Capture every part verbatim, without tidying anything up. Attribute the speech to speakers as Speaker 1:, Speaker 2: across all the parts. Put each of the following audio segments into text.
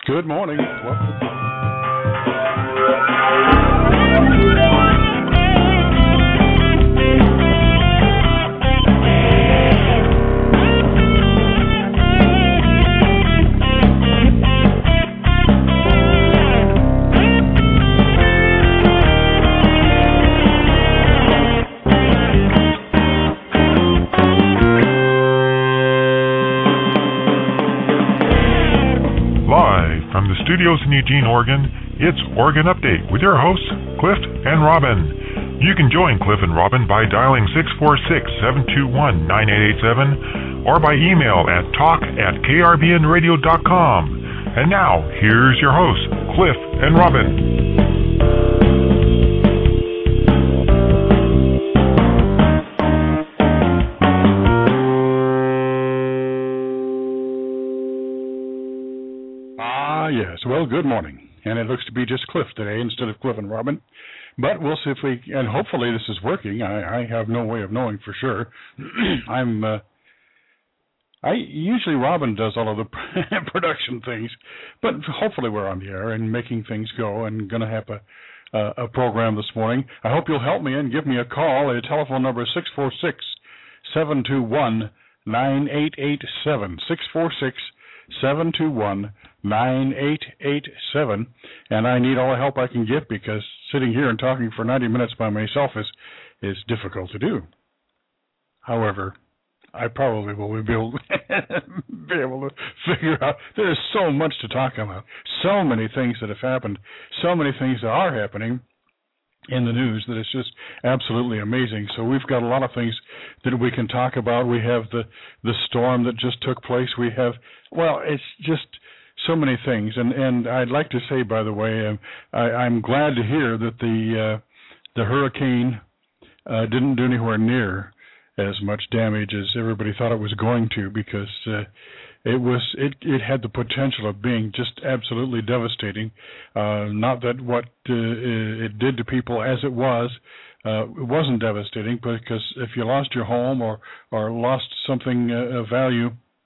Speaker 1: Good morning. Welcome.
Speaker 2: Studios in Eugene, Oregon, it's Oregon Update with your hosts, Cliff and Robin. You can join Cliff and Robin by dialing six four six, seven two one, nine eight eight seven or by email at talk at k r b n radio dot com. And now, here's your hosts, Cliff and Robin.
Speaker 1: Yes, well, good morning. And it looks to be just Cliff today instead of Cliff and Robin. But we'll see if we, and hopefully this is working. I, I have no way of knowing for sure. I'm, uh, I, usually Robin does all of the production things, but hopefully we're on the air and making things go and going to have a, a, a program this morning. I hope you'll help me and give me a call. The telephone number is six four six, seven two one, nine eight eight seven, six four six, seven two one, nine eight eight seven, and I need all the help I can get because sitting here and talking for ninety minutes by myself is is difficult to do. However, I probably will be able, be able to figure out. There is so much to talk about, so many things that have happened, so many things that are happening in the news that it's just absolutely amazing. So we've got a lot of things that we can talk about. We have the the storm that just took place. We have, well, it's just so many things. And, and I'd like to say, by the way, um, I, I'm glad to hear that the uh, the hurricane uh, didn't do anywhere near as much damage as everybody thought it was going to, because uh, it was it, it had the potential of being just absolutely devastating. Uh, not that what uh, it did to people as it was, uh, it wasn't devastating, because if you lost your home or, or lost something uh, of value,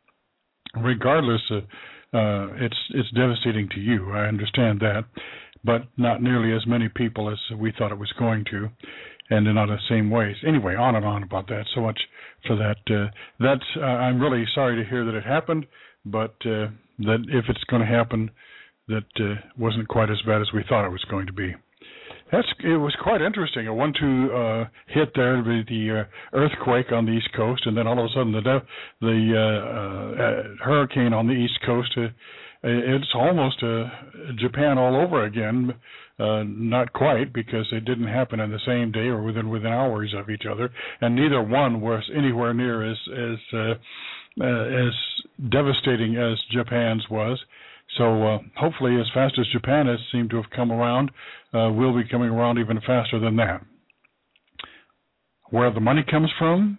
Speaker 1: regardless of Uh, it's it's devastating to you. I understand that, but not nearly as many people as we thought it was going to, and in not the same ways. Anyway, on and on about that. So much for that. Uh, that's uh, I'm really sorry to hear that it happened, but uh, that if it's going to happen, that uh, wasn't quite as bad as we thought it was going to be. That's it was quite interesting. A one two uh, hit there, the, the uh, earthquake on the East Coast, and then all of a sudden the the uh, uh, hurricane on the East Coast. Uh, it's almost uh, Japan all over again. Uh, not quite, because it didn't happen in the same day or within within hours of each other, and neither one was anywhere near as as uh, uh, as devastating as Japan's was. So uh, hopefully, as fast as Japan has seemed to have come around, uh, we'll be coming around even faster than that. Where the money comes from?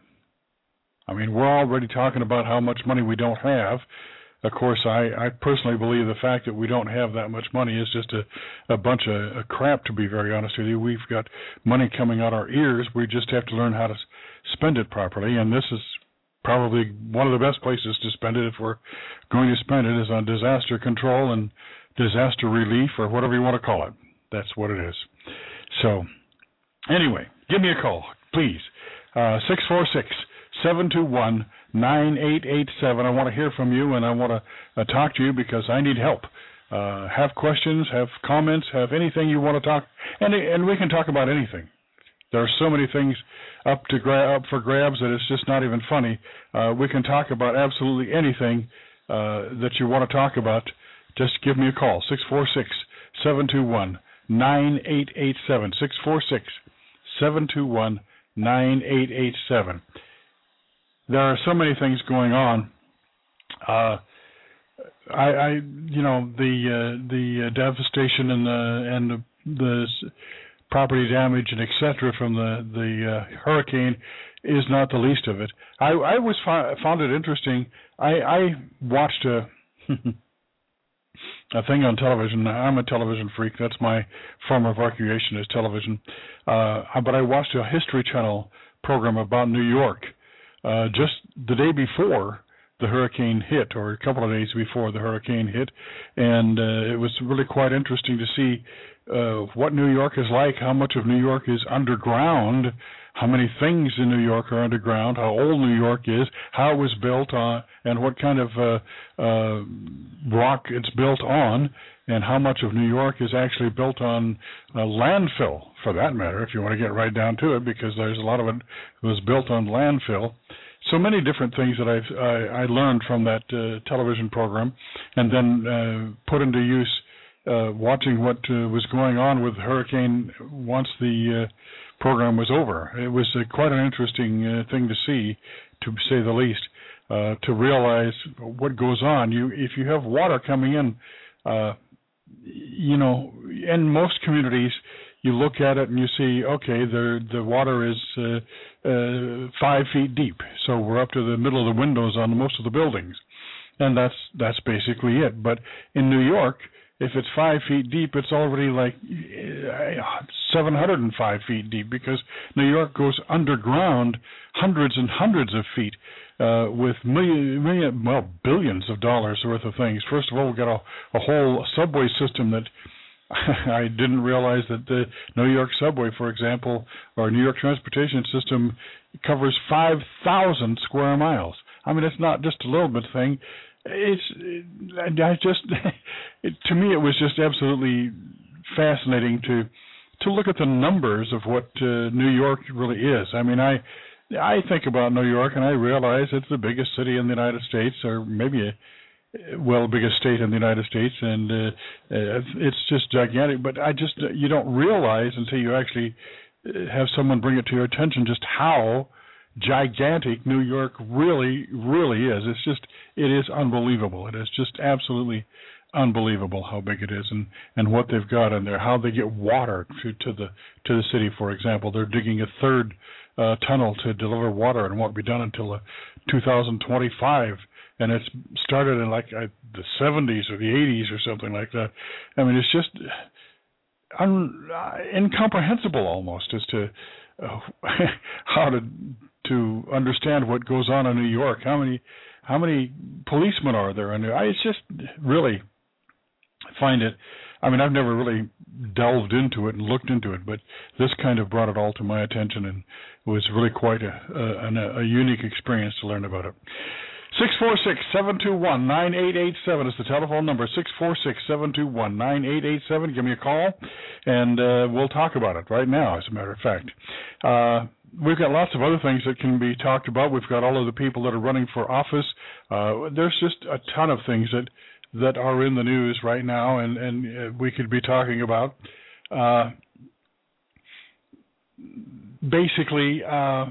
Speaker 1: I mean, we're already talking about how much money we don't have. Of course, I, I personally believe the fact that we don't have that much money is just a, a bunch of a crap, to be very honest with you. We've got money coming out our ears. We just have to learn how to spend it properly, and this is probably one of the best places to spend it, if we're going to spend it, is on disaster control and disaster relief, or whatever you want to call it. That's what it is. So, anyway, give me a call, please. Uh, six four six, seven two one, nine eight eight seven. I want to hear from you, and I want to uh, talk to you because I need help. Uh, have questions, have comments, have anything you want to talk, and and we can talk about anything. There are so many things up to gra- up for grabs that it's just not even funny. Uh, we can talk about absolutely anything uh, that you want to talk about. Just give me a call, six four six, seven two one, nine eight eight seven, six four six, seven two one, nine eight eight seven. There are so many things going on. Uh, I, I, you know, the uh, the uh, devastation and the and the, the property damage and et cetera from the the uh, hurricane is not the least of it. I, I was found it interesting. I, I watched a a thing on television. I'm a television freak. That's my form of recreation, is television. Uh, but I watched a History Channel program about New York uh, just the day before the hurricane hit, or a couple of days before the hurricane hit, and uh, it was really quite interesting to see uh, what New York is like, how much of New York is underground, how many things in New York are underground, how old New York is, how it was built on, and what kind of uh, uh, rock it's built on, and how much of New York is actually built on uh, landfill, for that matter, if you want to get right down to it, because there's a lot of it was built on landfill. So many different things that I've, I, I learned from that uh, television program, and then uh, put into use uh, watching what uh, was going on with Hurricane once the uh, program was over. It was uh, quite an interesting uh, thing to see, to say the least, uh, to realize what goes on. You, if you have water coming in, uh, you know, in most communities, you look at it and you see, okay, the the water is uh, uh, five feet deep, so we're up to the middle of the windows on most of the buildings, and that's that's basically it. But in New York, if it's five feet deep, it's already like seven hundred five feet deep, because New York goes underground hundreds and hundreds of feet uh, with million, million, well, billions of dollars worth of things. First of all, we've got a, a whole subway system that I didn't realize that the New York subway, for example, or New York transportation system covers five thousand square miles. I mean, it's not just a little bit thing. It's, I just, it, to me, it was just absolutely fascinating to to look at the numbers of what uh, New York really is. I mean, I I think about New York and I realize it's the biggest city in the United States, or maybe a well, biggest state in the United States, and uh, it's just gigantic. But I just, you don't realize until you actually have someone bring it to your attention just how gigantic New York really, really is. It's just, it is unbelievable. It is just absolutely unbelievable how big it is, and, and what they've got in there, how they get water to, to the to the city. For example, they're digging a third uh, tunnel to deliver water, and won't be done until uh, two thousand twenty-five. And it's started in like uh, the seventies or the eighties or something like that. I mean, it's just un, uh, incomprehensible almost as to uh, how to to understand what goes on in New York. How many how many policemen are there in New York? I it's just really find it. I mean, I've never really delved into it and looked into it, but this kind of brought it all to my attention, and it was really quite a a, a unique experience to learn about it. six four six, seven two one, nine eight eight seven is the telephone number, six four six, seven two one, nine eight eight seven. Give me a call, and uh, we'll talk about it right now, as a matter of fact. Uh, we've got lots of other things that can be talked about. We've got all of the people that are running for office. Uh, there's just a ton of things that, that are in the news right now, and, and we could be talking about. Uh, basically, uh,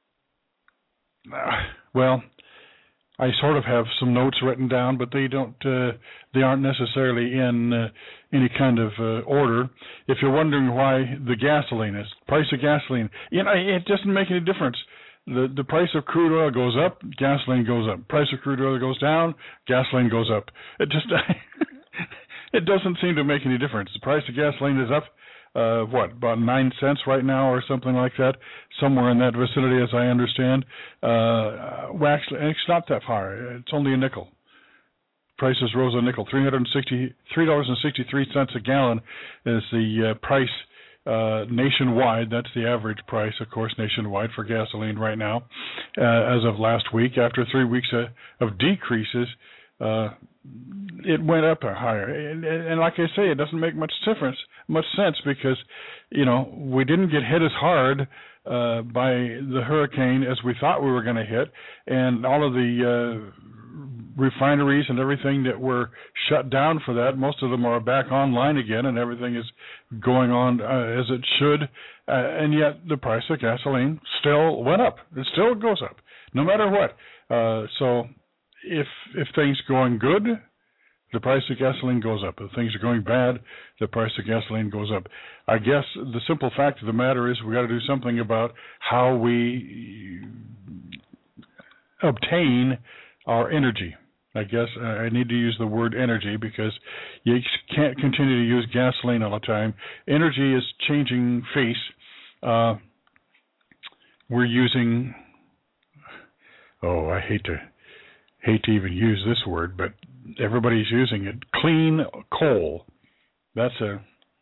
Speaker 1: well... I sort of have some notes written down, but they don't. Uh, they aren't necessarily in uh, any kind of uh, order. If you're wondering why the gasoline is price of gasoline, you know, it doesn't make any difference. The the price of crude oil goes up, gasoline goes up. Price of crude oil goes down, gasoline goes up. It just it doesn't seem to make any difference. The price of gasoline is up. Uh, what, about nine cents right now or something like that, somewhere in that vicinity, as I understand. Uh, well, actually, it's not that far. It's only a nickel. Prices rose a nickel. three hundred sixty-three dollars and sixty-three cents a gallon is the uh, price uh, nationwide. That's the average price, of course, nationwide for gasoline right now. Uh, as of last week, after three weeks uh, of decreases, uh, it went up higher, and, and like I say, it doesn't make much difference, much sense, because you know we didn't get hit as hard uh, by the hurricane as we thought we were going to hit, and all of the uh, refineries and everything that were shut down for that, most of them are back online again, and everything is going on uh, as it should, uh, and yet the price of gasoline still went up. It still goes up, no matter what. Uh, so. If if things are going good, the price of gasoline goes up. If things are going bad, the price of gasoline goes up. I guess the simple fact of the matter is we got to do something about how we obtain our energy. I guess I need to use the word energy because you can't continue to use gasoline all the time. Energy is changing face. Uh, we're using, oh, I hate to hate to even use this word, but everybody's using it. Clean coal. That's a,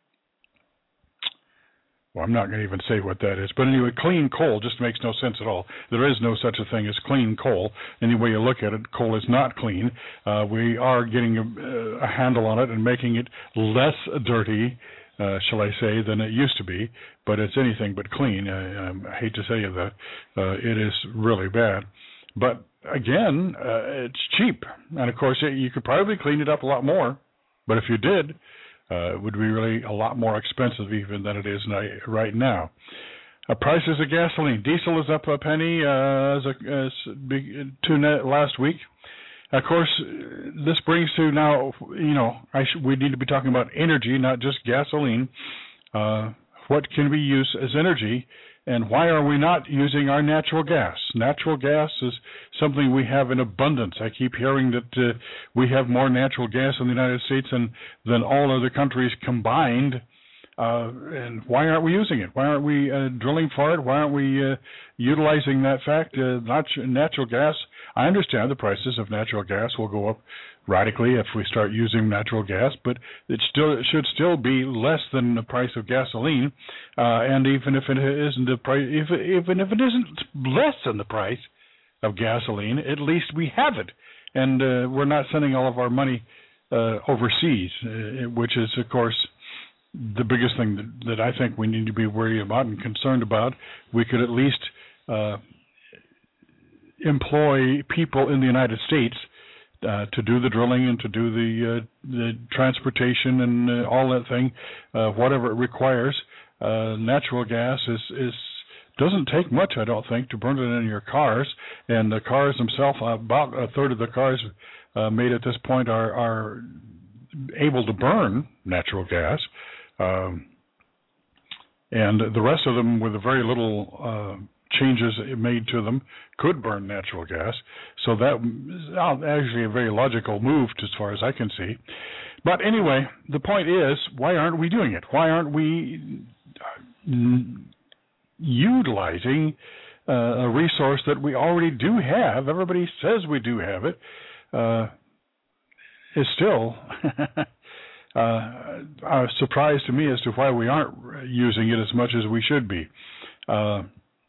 Speaker 1: well, I'm not going to even say what that is. But anyway, clean coal just makes no sense at all. There is no such a thing as clean coal. Any way you look at it, coal is not clean. Uh, we are getting a, a handle on it and making it less dirty, uh, shall I say, than it used to be. But it's anything but clean. I, I hate to say that. Uh, it is really bad. But again, uh, it's cheap. And of course, you could probably clean it up a lot more. But if you did, Uh, it would be really a lot more expensive even than it is right now. Uh, prices of gasoline. Diesel is up a penny uh, as, a, as big, to net last week. Of course, this brings to now, you know, I sh- we need to be talking about energy, not just gasoline. Uh, what can we use as energy? And why are we not using our natural gas? Natural gas is something we have in abundance. I keep hearing that uh, we have more natural gas in the United States than, than all other countries combined. Uh, and why aren't we using it? Why aren't we uh, drilling for it? Why aren't we uh, utilizing that fact? Uh, natural gas, I understand the prices of natural gas will go up radically if we start using natural gas, but it still it should still be less than the price of gasoline. Uh, and even if it isn't the price, if even if it isn't less than the price of gasoline, at least we have it, and uh, we're not sending all of our money uh, overseas, uh, which is of course the biggest thing that, that I think we need to be worried about and concerned about. We could at least uh, employ people in the United States uh, to do the drilling and to do the uh, the transportation and uh, all that thing, uh, whatever it requires. Uh, natural gas is, is doesn't take much, I don't think, to burn it in your cars. And the cars themselves, about a third of the cars uh, made at this point are, are able to burn natural gas. Um, and the rest of them, with very little uh, changes made to them, could burn natural gas. So that is actually a very logical move as far as I can see. But anyway, the point is, why aren't we doing it? Why aren't we utilizing uh, a resource that we already do have? Everybody says we do have it. Uh, is still... Uh, a surprise to me as to why we aren't using it as much as we should be. Uh,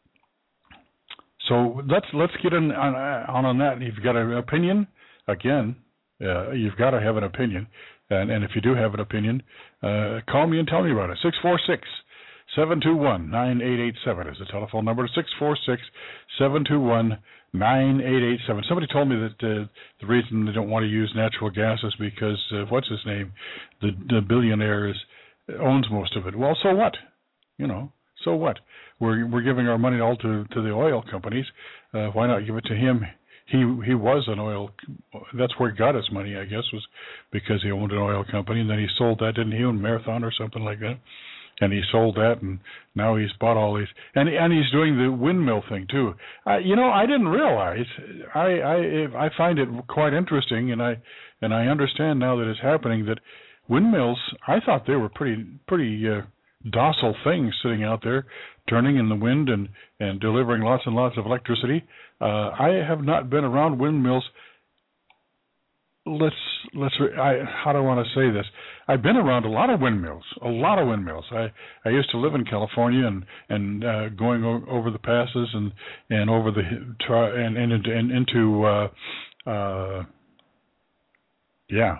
Speaker 1: so let's let's get on, on on that. If you've got an opinion, again, uh, you've got to have an opinion. And, and if you do have an opinion, uh, call me and tell me about it. six four six, seven two one, nine eight eight seven is the telephone number. six four six, seven two one, nine eight eight seven. Somebody told me that uh, the reason they don't want to use natural gas is because, uh, what's his name, the, the billionaire is, owns most of it. Well, so what? You know, so what? We're we're giving our money all to, to the oil companies. Uh, why not give it to him? He he was an oil, that's where he got his money, I guess, was because he owned an oil company, and then he sold that, didn't he, in Marathon or something like that? And he sold that, and now he's bought all these, and and he's doing the windmill thing too. Uh, you know, I didn't realize. I I I find it quite interesting, and I and I understand now that it's happening that windmills. I thought they were pretty pretty uh, docile things sitting out there, turning in the wind and and delivering lots and lots of electricity. Uh, I have not been around windmills. Let's let's. I, how do I want to say this? I've been around a lot of windmills, a lot of windmills. I, I used to live in California, and and uh, going o- over the passes and, and over the and and, and, and into uh, uh, yeah,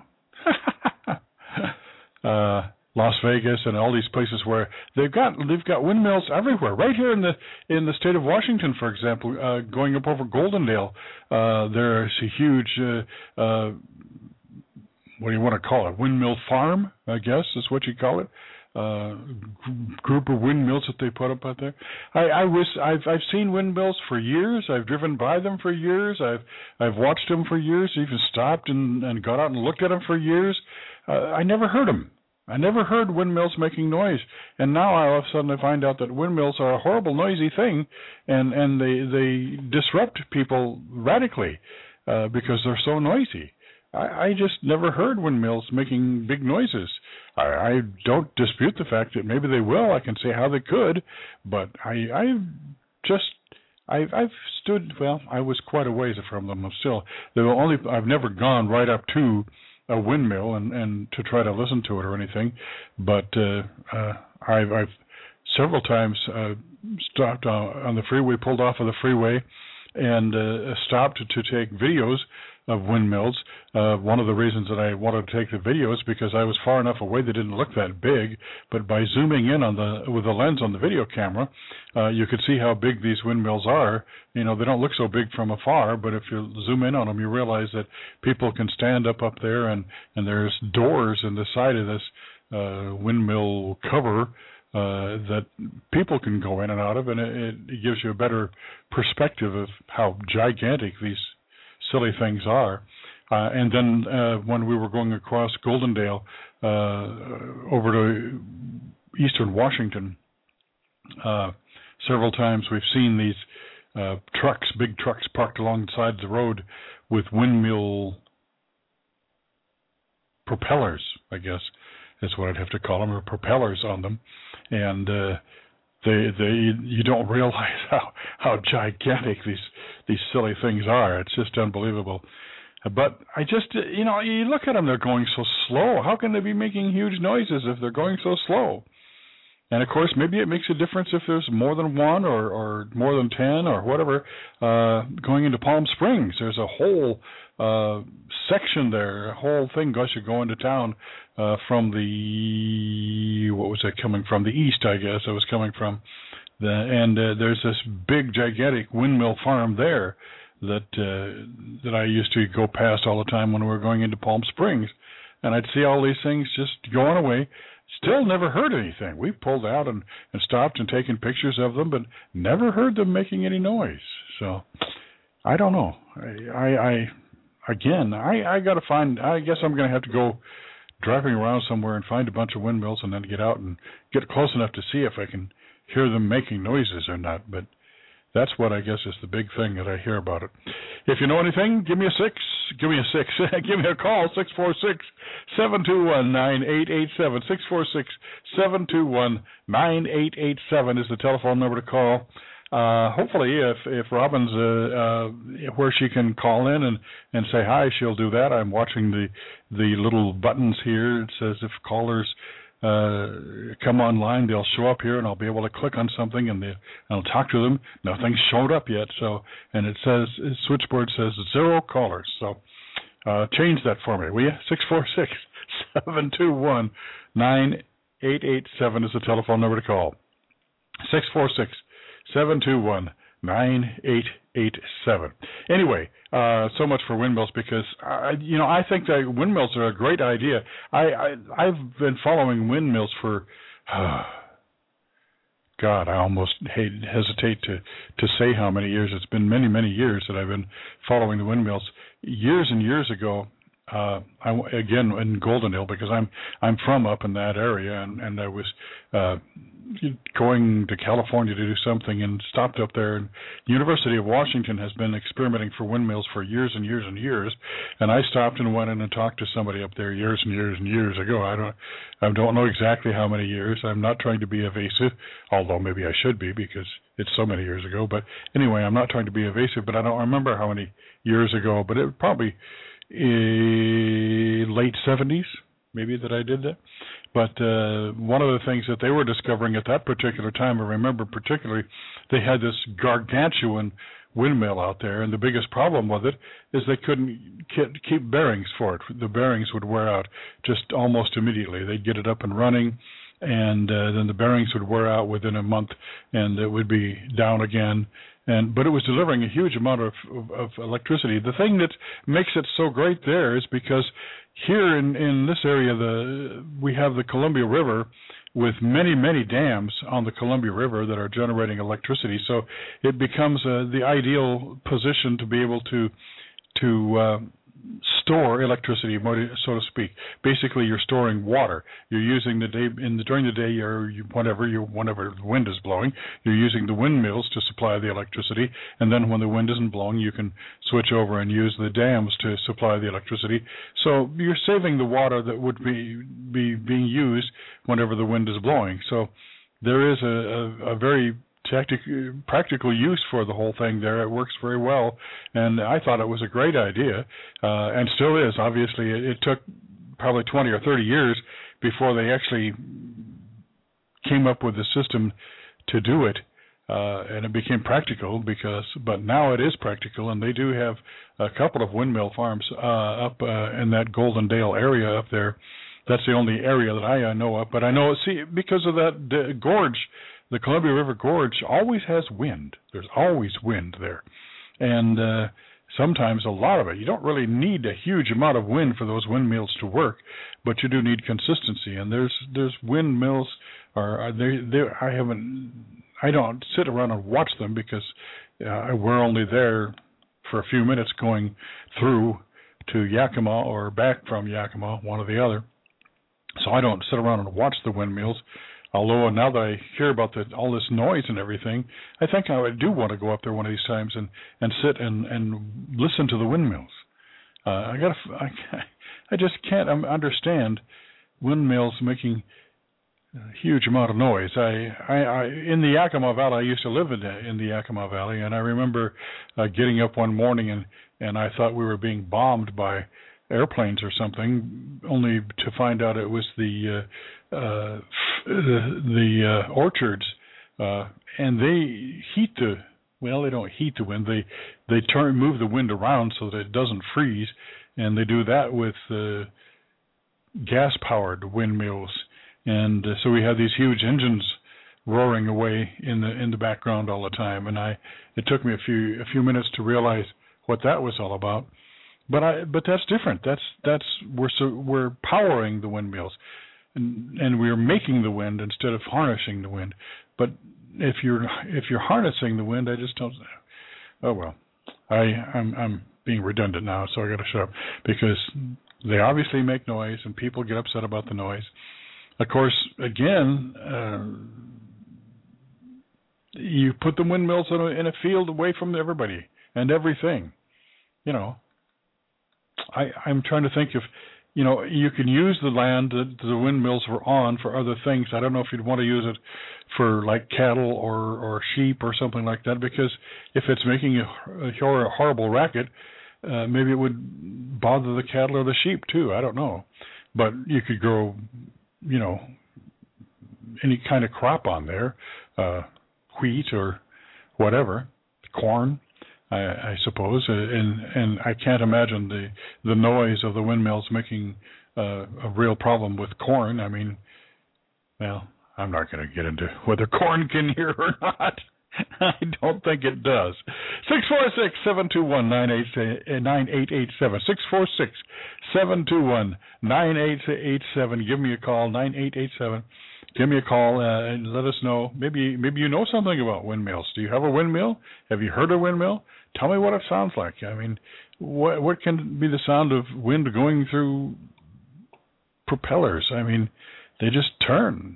Speaker 1: uh, Las Vegas and all these places where they've got they've got windmills everywhere. Right here in the in the state of Washington, for example, uh, going up over Goldendale, uh, there's a huge. Uh, uh, What do you want to call it? Windmill farm, I guess is what you call it. Uh, g- group of windmills that they put up out there. I, I was I've I've seen windmills for years. I've driven by them for years. I've I've watched them for years. Even stopped and, and got out and looked at them for years. Uh, I never heard them. I never heard windmills making noise. And now all of a sudden I find out that windmills are a horrible, noisy thing, and and they they disrupt people radically uh, because they're so noisy. I, I just never heard windmills making big noises. I, I don't dispute the fact that maybe they will. I can say how they could, but I, I just I've, I've stood, well, I was quite a ways from them. I'm still, there were only, I've never gone right up to a windmill and, and to try to listen to it or anything, but uh, uh, I've, I've several times uh, stopped on, on the freeway, pulled off of the freeway, and uh, stopped to take videos of windmills. Uh, one of the reasons that I wanted to take the videos because I was far enough away they didn't look that big, but by zooming in on the with the lens on the video camera, uh, you could see how big these windmills are. You know, they don't look so big from afar, but if you zoom in on them, you realize that people can stand up up there, and, and there's doors in the side of this uh, windmill cover Uh, that people can go in and out of, and it, it gives you a better perspective of how gigantic these silly things are. Uh, and then uh, when we were going across Goldendale uh, over to eastern Washington, uh, several times we've seen these uh, trucks, big trucks parked alongside the road with windmill propellers, I guess is what I'd have to call them, or propellers on them. And uh, they, they, you don't realize how, how gigantic these these silly things are. It's just unbelievable. But I just, you know, you look at them, they're going so slow. How can they be making huge noises if they're going so slow? And, of course, maybe it makes a difference if there's more than one or, or more than ten or whatever. Uh, going into Palm Springs, there's a whole uh, section there, a whole thing, gosh, you go into town uh, from the, what was that coming from? The east, I guess, it was coming from. The, and uh, there's this big, gigantic windmill farm there that uh, that I used to go past all the time when we were going into Palm Springs. And I'd see all these things just going away. Still never heard anything. We pulled out and, and stopped and taken pictures of them, but never heard them making any noise. So I don't know. I, I, I again, I, I got to find, I guess I'm going to have to go driving around somewhere and find a bunch of windmills and then get out and get close enough to see if I can hear them making noises or not. But that's what I guess is the big thing that I hear about it. If you know anything, give me a six. Give me a six. Give me a call, six four six, seven two one, nine eight eight seven. six four six, seven two one, nine eight eight seven is the telephone number to call. Uh, hopefully, if if Robin's uh, uh, where she can call in and, and say hi, she'll do that. I'm watching the the little buttons here. It says if callers Uh, come online, they'll show up here, and I'll be able to click on something, and they, I'll talk to them. Nothing's showed up yet, so and it says switchboard says zero callers. So uh, change that for me, will you? Six four six seven two one nine eight eight seven is the telephone number to call. Six four six seven two one nine eight eight seven. Anyway, uh, so much for windmills because I, you know, I think that windmills are a great idea. I, I I've been following windmills for, uh, God, I almost hate, hesitate to to say how many years. It's been many many years that I've been following the windmills. Years and years ago, uh, I again in Goldendale because I'm I'm from up in that area, and and I was. Uh, going to California to do something and stopped up there. And the University of Washington has been experimenting for windmills for years and years and years. And I stopped and went in and talked to somebody up there years and years and years ago. I don't, I don't know exactly how many years. I'm not trying to be evasive, although maybe I should be because it's so many years ago. But anyway, I'm not trying to be evasive, but I don't remember how many years ago. But it was probably uh, late seventies, maybe, that I did that. But uh, one of the things that they were discovering at that particular time, I remember particularly, they had this gargantuan windmill out there, and the biggest problem with it is they couldn't keep bearings for it. The bearings would wear out just almost immediately. They'd get it up and running, and uh, then the bearings would wear out within a month, and it would be down again. And but it was delivering a huge amount of, of, of electricity. The thing that makes it so great there is because here in, in this area, the we have the Columbia River with many, many dams on the Columbia River that are generating electricity. So it becomes uh, the ideal position to be able to to uh, store electricity, so to speak. Basically, you're storing water. You're using the day in the, during the day, or you, whenever you whenever the wind is blowing, you're using the windmills to supply the electricity. And then when the wind isn't blowing, you can switch over and use the dams to supply the electricity. So you're saving the water that would be be being used whenever the wind is blowing. So there is a, a, a very tactic, practical use for the whole thing there. It works very well, and I thought it was a great idea, uh, and still is. Obviously, it, it took probably twenty or thirty years before they actually came up with the system to do it, uh, and it became practical. Because, but now it is practical, and they do have a couple of windmill farms uh, up uh, in that Golden Dale area up there. That's the only area that I uh, know of. But I know, see, because of that the gorge, the Columbia River Gorge always has wind. There's always wind there, and uh, sometimes a lot of it. You don't really need a huge amount of wind for those windmills to work, but you do need consistency. And there's there's windmills, or they they I haven't I don't sit around and watch them because uh, we're only there for a few minutes going through to Yakima or back from Yakima, one or the other. So I don't sit around and watch the windmills. Although now that I hear about the, all this noise and everything, I think I do want to go up there one of these times and, and sit and, and listen to the windmills. Uh, I got I, I just can't understand windmills making a huge amount of noise. I, I, I in the Yakima Valley, I used to live in the, in the Yakima Valley, and I remember uh, getting up one morning and, and I thought we were being bombed by airplanes or something, only to find out it was the uh, uh, the, the uh, orchards, uh, and they heat the well, they don't heat the wind. They they turn move the wind around so that it doesn't freeze, and they do that with uh, gas-powered windmills. And uh, so we have these huge engines roaring away in the in the background all the time. And I it took me a few a few minutes to realize what that was all about. But I, but that's different. That's that's we're so we're powering the windmills, and and we're making the wind instead of harnessing the wind. But if you're if you're harnessing the wind, I just don't. Oh well, I I'm I'm being redundant now, so I got to shut up because they obviously make noise, and people get upset about the noise. Of course, again, uh, you put the windmills in a, in a field away from everybody and everything, you know. I, I'm trying to think if, you know, you can use the land that the windmills were on for other things. I don't know if you'd want to use it for like cattle or, or sheep or something like that, because if it's making a, a horrible racket, uh, maybe it would bother the cattle or the sheep too. I don't know. But you could grow, you know, any kind of crop on there, uh, wheat or whatever, corn. I, I suppose, and and I can't imagine the, the noise of the windmills making uh, a real problem with corn. I mean, well, I'm not going to get into whether corn can hear or not. I don't think it does. six four six, seven two one, nine eight eight seven. six four six, seven two one, nine eight eight seven. Give me a call, nine eight eight seven. Give me a call uh, and let us know. Maybe maybe you know something about windmills. Do you have a windmill? Have you heard a windmill? Tell me what it sounds like. I mean, what what can be the sound of wind going through propellers? I mean, they just turn.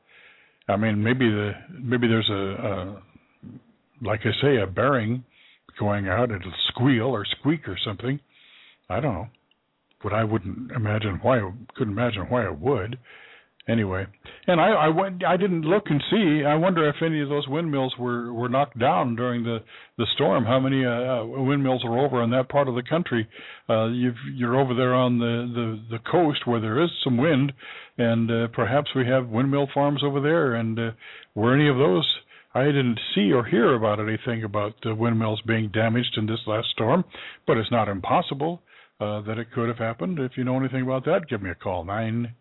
Speaker 1: I mean, maybe the maybe there's a, a like I say, a bearing going out. It'll squeal or squeak or something. I don't know. But I wouldn't imagine why. Couldn't imagine why it would. Anyway, and I, I went. I didn't look and see. I wonder if any of those windmills were, were knocked down during the, the storm. How many uh, windmills are over in that part of the country? Uh, you've, you're over there on the, the, the coast where there is some wind, and uh, perhaps we have windmill farms over there. And uh, were any of those? I didn't see or hear about anything about the windmills being damaged in this last storm, but it's not impossible uh, that it could have happened. If you know anything about that, give me a call. Nine.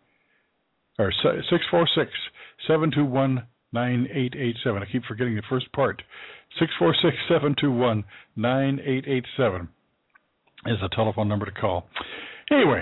Speaker 1: Or six four six, seven two one, nine eight eight seven. I keep forgetting the first part. six four six, seven two one, nine eight eight seven is the telephone number to call. Anyway,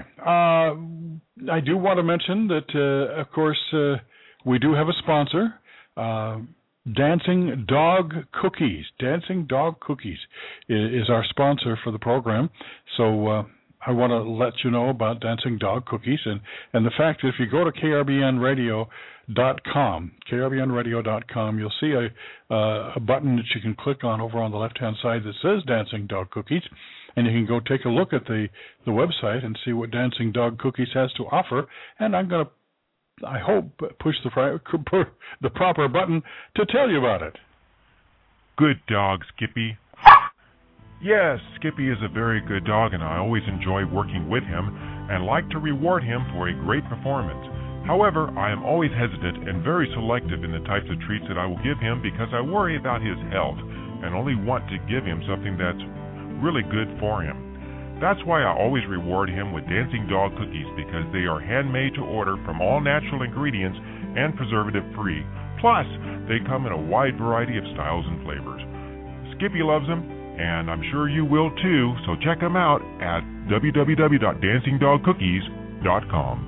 Speaker 1: uh, I do want to mention that, uh, of course, uh, we do have a sponsor, uh, Dancing Dog Cookies. Dancing Dog Cookies is, is our sponsor for the program. So, uh, I want to let you know about Dancing Dog Cookies, and, and the fact that if you go to K R B N radio dot com, K R B N radio dot com, you'll see a, uh, a button that you can click on over on the left-hand side that says Dancing Dog Cookies, and you can go take a look at the, the website and see what Dancing Dog Cookies has to offer, and I'm going to, I hope, push the, the proper button to tell you about it.
Speaker 2: Good dog, Skippy. Yes, Skippy is a very good dog, and I always enjoy working with him and like to reward him for a great performance. However, I am always hesitant and very selective in the types of treats that I will give him because I worry about his health and only want to give him something that's really good for him. That's why I always reward him with Dancing Dog cookies, because they are handmade to order from all natural ingredients and preservative-free. Plus, they come in a wide variety of styles and flavors. Skippy loves them, and I'm sure you will too, so check them out at w w w dot dancing dog cookies dot com.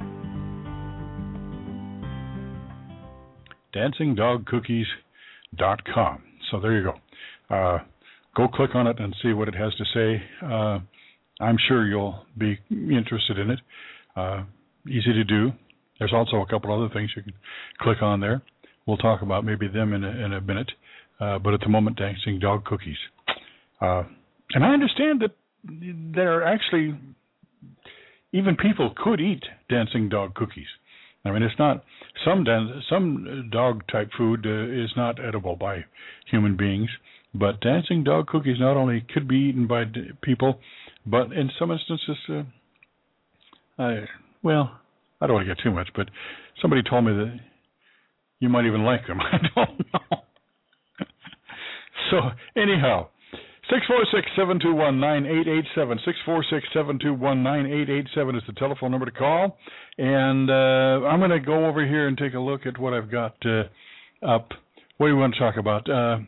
Speaker 1: dancing dog cookies dot com. So there you go. Uh, go click on it and see what it has to say. Uh, I'm sure you'll be interested in it. Uh, easy to do. There's also a couple other things you can click on there. We'll talk about maybe them in a, in a minute. Uh, but at the moment, Dancing Dog Cookies. Uh, and I understand that there are actually, even people could eat dancing dog cookies. I mean, it's not, some dan- some dog type food uh, is not edible by human beings, but dancing dog cookies not only could be eaten by d- people, but in some instances, uh, I, well, I don't want to get too much, but somebody told me that you might even like them. I don't know. So, anyhow, six four six, seven two one, nine eight eight seven. six four six, seven two one, nine eight eight seven is the telephone number to call. And uh, I'm going to go over here and take a look at what I've got uh, up. What do you want to talk about? Uh,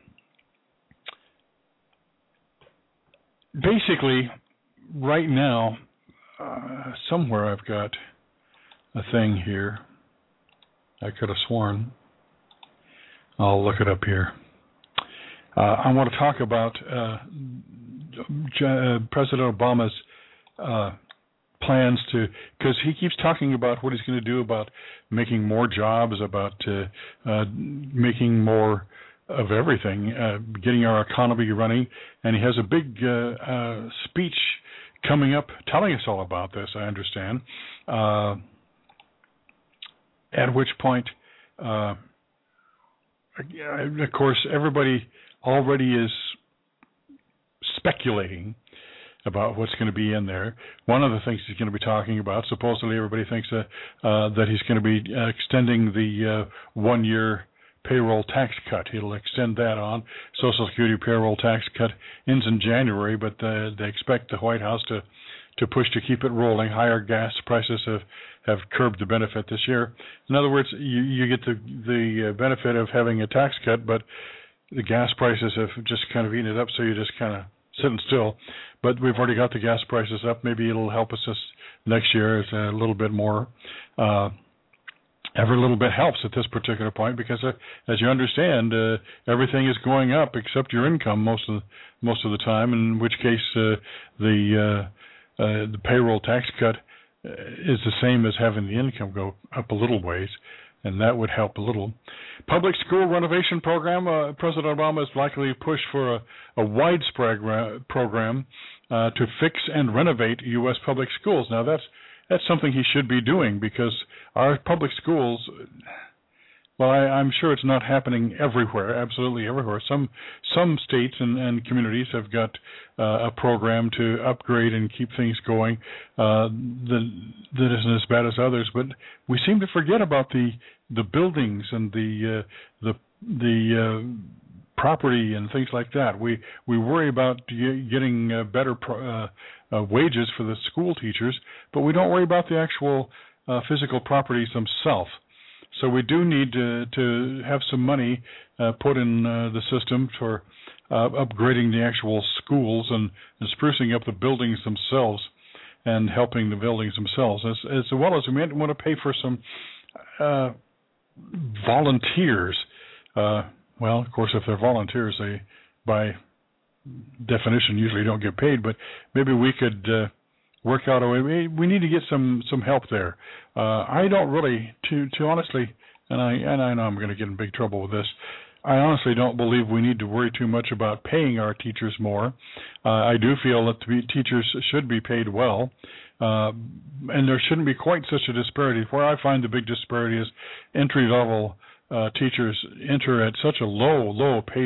Speaker 1: basically, right now, uh, somewhere I've got a thing here. I could have sworn. I'll look it up here. Uh, I want to talk about uh, J- uh, President Obama's uh, plans to, because he keeps talking about what he's going to do about making more jobs, about uh, uh, making more of everything, uh, getting our economy running, and he has a big uh, uh, speech coming up telling us all about this, I understand, uh, at which point, uh, of course, everybody already is speculating about what's going to be in there. One of the things he's going to be talking about, supposedly everybody thinks uh, uh, that he's going to be uh, extending the uh, one-year payroll tax cut. He'll extend that on. Social Security payroll tax cut ends in January, but uh, they expect the White House to, to push to keep it rolling. Higher gas prices have, have curbed the benefit this year. In other words, you, you get the, the benefit of having a tax cut, but the gas prices have just kind of eaten it up, so you're just kind of sitting still. But we've already got the gas prices up. Maybe it'll help us this next year. It's a little bit more. Uh, every little bit helps at this particular point because, uh, as you understand, uh, everything is going up except your income most of the, most of the time. In which case, uh, the uh, uh, the payroll tax cut is the same as having the income go up a little ways. And that would help a little. Public school renovation program. Uh, President Obama is likely to push for a, a widespread ra- program uh, to fix and renovate U S public schools. Now, that's that's something he should be doing because our public schools, well, I, I'm sure it's not happening everywhere, absolutely everywhere. Some some states and, and communities have got uh, a program to upgrade and keep things going uh, that, that isn't as bad as others. But we seem to forget about the the buildings and the uh, the the uh, property and things like that. We we worry about getting uh, better pro- uh, uh, wages for the school teachers, but we don't worry about the actual uh, physical properties themselves. So we do need to, to have some money uh, put in uh, the system for uh, upgrading the actual schools and, and sprucing up the buildings themselves and helping the buildings themselves, as, as well as we might want to pay for some uh, volunteers. Uh, well, of course, if they're volunteers, they, by definition, usually don't get paid, but maybe we could uh, work out a way. We need to get some, some help there. Uh, I don't really, to, to honestly, and I and I know I'm going to get in big trouble with this, I honestly don't believe we need to worry too much about paying our teachers more. Uh, I do feel that the teachers should be paid well, uh, and there shouldn't be quite such a disparity. Where I find the big disparity is entry-level uh, teachers enter at such a low, low pay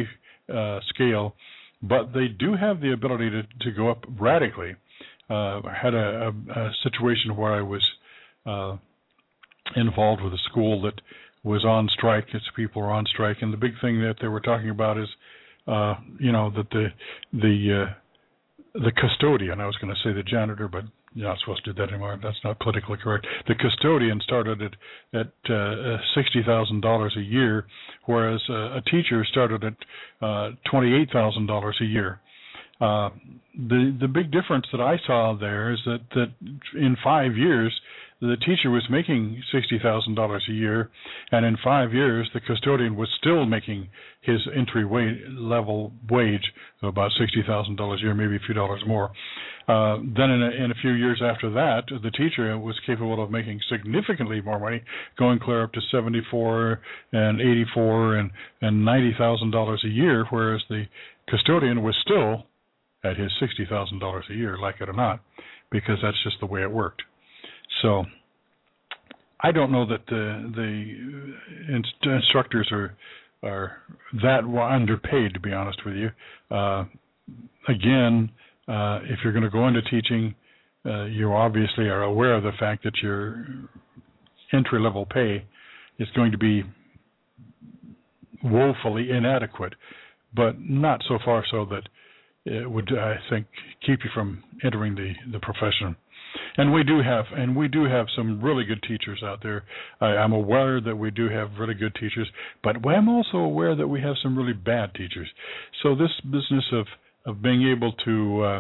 Speaker 1: uh, scale, but they do have the ability to, to go up radically. Uh, I had a, a, a situation where I was uh, involved with a school that was on strike. Its people were on strike, and the big thing that they were talking about is, uh, you know, that the the uh, the custodian. I was going to say the janitor, but you're not supposed to do that anymore. That's not politically correct. The custodian started at at uh, sixty thousand dollars a year, whereas uh, a teacher started at uh, twenty-eight thousand dollars a year. Uh, the the big difference that I saw there is that, that in five years, the teacher was making sixty thousand dollars a year, and in five years, the custodian was still making his entry wage, level wage of about sixty thousand dollars a year, maybe a few dollars more. Uh, then in a, in a few years after that, the teacher was capable of making significantly more money, going clear up to seventy-four and eighty-four and, and ninety thousand dollars a year, whereas the custodian was still at his sixty thousand dollars a year, like it or not, because that's just the way it worked. So I don't know that the the inst- instructors are are that underpaid, to be honest with you. Uh, again, uh, if you're going to go into teaching, uh, you obviously are aware of the fact that your entry-level pay is going to be woefully inadequate, but not so far so that it would, I think, keep you from entering the, the profession. And we do have, and we do have some really good teachers out there. I, I'm aware that we do have really good teachers, but I'm also aware that we have some really bad teachers. So this business of, of being able to, uh,